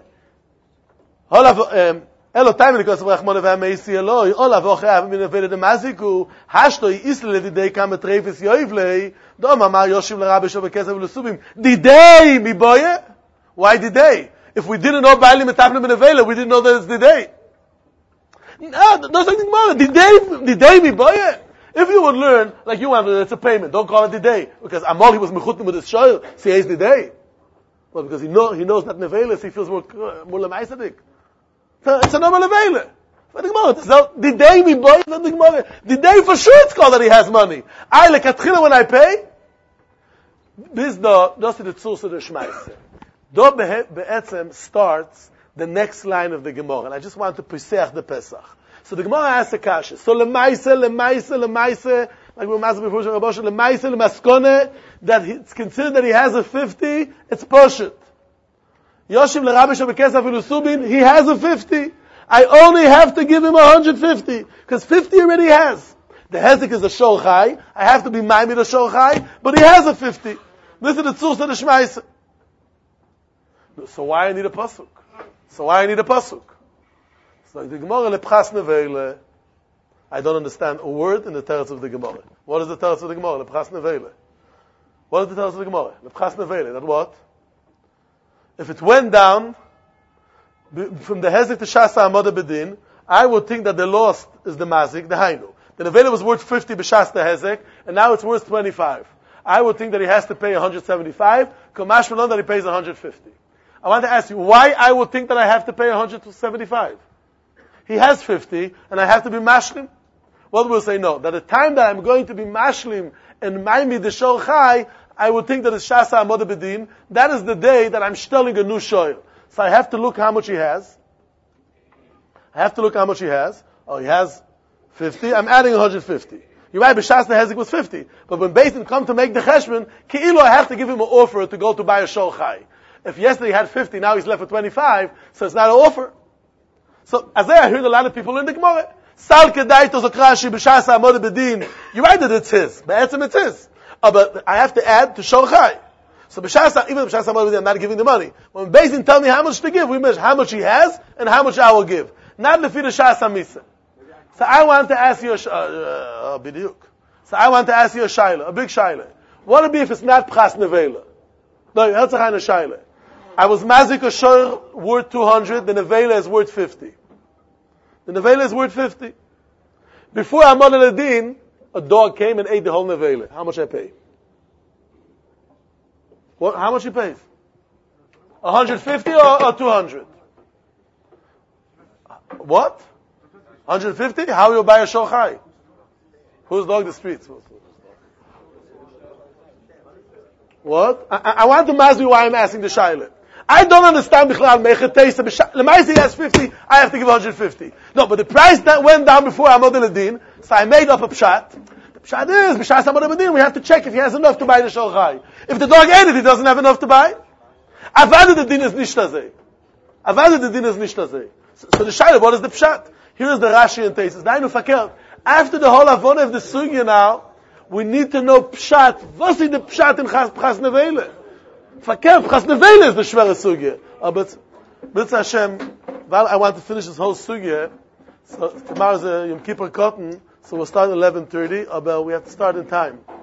Elo time because of Rachmana v'Ameisi Eloi. Olav ochav min avele de maziku. Hashto yisle lidei kam betrefes yoivlei. Dom amar Yoshiv l'Rabbi Shove Kesef l'Subim. Didei mi boye. Why didei? If we didn't know Baili Metaplim Ben Avela, we didn't know that it's didei. No, there's nothing more. Didei mi boye. If you would learn, like you want, it's a payment. Don't call it didei. Because Amol, he was mechutim with his shoyl. So he says didei. Well, because he knows that Nevela, so he feels more lemaisadik. So it's a normal Nevela. But the Gemara, so didei mi boye, not the Gemara. Didei for sure it's called that he has money. I, like atchila when I pay, this is the tzur of the shmaise. Do be'etzem starts the next line of the Gemara, and I just want to pesach the Pesach. So the Gemara asks a kasha. So lemaise, like we master before Rabosha, lemaise, lemaskone, that it's considered that he has a 50, it's poshet. Yoshiv l'Rabbi Shove Kesef Afilu Subin, he has a 50. I only have to give him 150, because 50 already has. The hezek is a shorchai, I have to be maimid a shorchai, but he has a 50. This is the tzur of the shmaise. So why I need a pasuk? So the Gemara lepchas nevela. I don't understand a word in the teretz of the Gemara. What is the teretz of the Gemara? Lepchas nevela. What is the teretz of the Gemara? Lepchas nevela. That what? If it went down from the hezek to shasa amada bedin, I would think that the lost is the mazik, the hainu. The nevela was worth 50 b'shas the hezek, and now it's worth 25. I would think that he has to pay 175. Kamash malon that he pays 150. I want to ask you why I would think that I have to pay 175. He has 50, and I have to be mashlim. What will say no? That the time that I'm going to be mashlim and maimi the shor chai, I would think that it's shasa amod bedin. That is the day that I'm stealing a new shoyl. So I have to look how much he has. Oh, he has 50. I'm adding 150. You're right, b'shas the hezek was 50. But when Beis Din come to make the cheshbon, ki'ilu I have to give him an offer to go to buy a shor chai. If yesterday he had 50, now he's left with 25, so it's not an offer. So, as I heard a lot of people in the Gemara, Sal kedai to zokrashi b'shas amod bedin. You're right that it's his. Be'etzem it's his. But I have to add to shor chai. So b'shas, even b'shas amod bedin, I'm not giving the money. When Beis Din tell me how much to give, we measure how much he has and how much I will give. Not lefi the shas hamisa. So I want to ask you a shaila, a big shaila. What would it be if it's not pras nevela? No, that's a kind of shaila. I was mazik a shor worth 200, the nevela is worth 50. The nevela is worth 50. Before Amad al-Adin, a dog came and ate the whole nevela. How much I pay? What? How much he pays? 150 or 200? What? 150? How will you buy a shor chai? Whose dog the streets? What? I want to ask you why I'm asking the shaila. I don't understand bichlal mecheteisa. Lemaisi has 50, I have to give 150. No, but the price that went down before Amod al-Adin, so I made up a pshat. The pshat is, b'shas Amod al-Adin, we have to check if he has enough to buy the shor chai. If the dog ate it, he doesn't have enough to buy. Avad al-Adin is nicht azeh. So the shaila, what is the pshat? Here is the Rashi and Teisus. After the whole avona of the sugya now, we need to know pshat. What is the pshat in Chas Nevele? Fakir, Chas Nevele is the shvere sugya. But Hashem, I want to finish this whole sugya. So tomorrow's Yom Kippur Cotton, so we'll start at 11:30. But we have to start in time.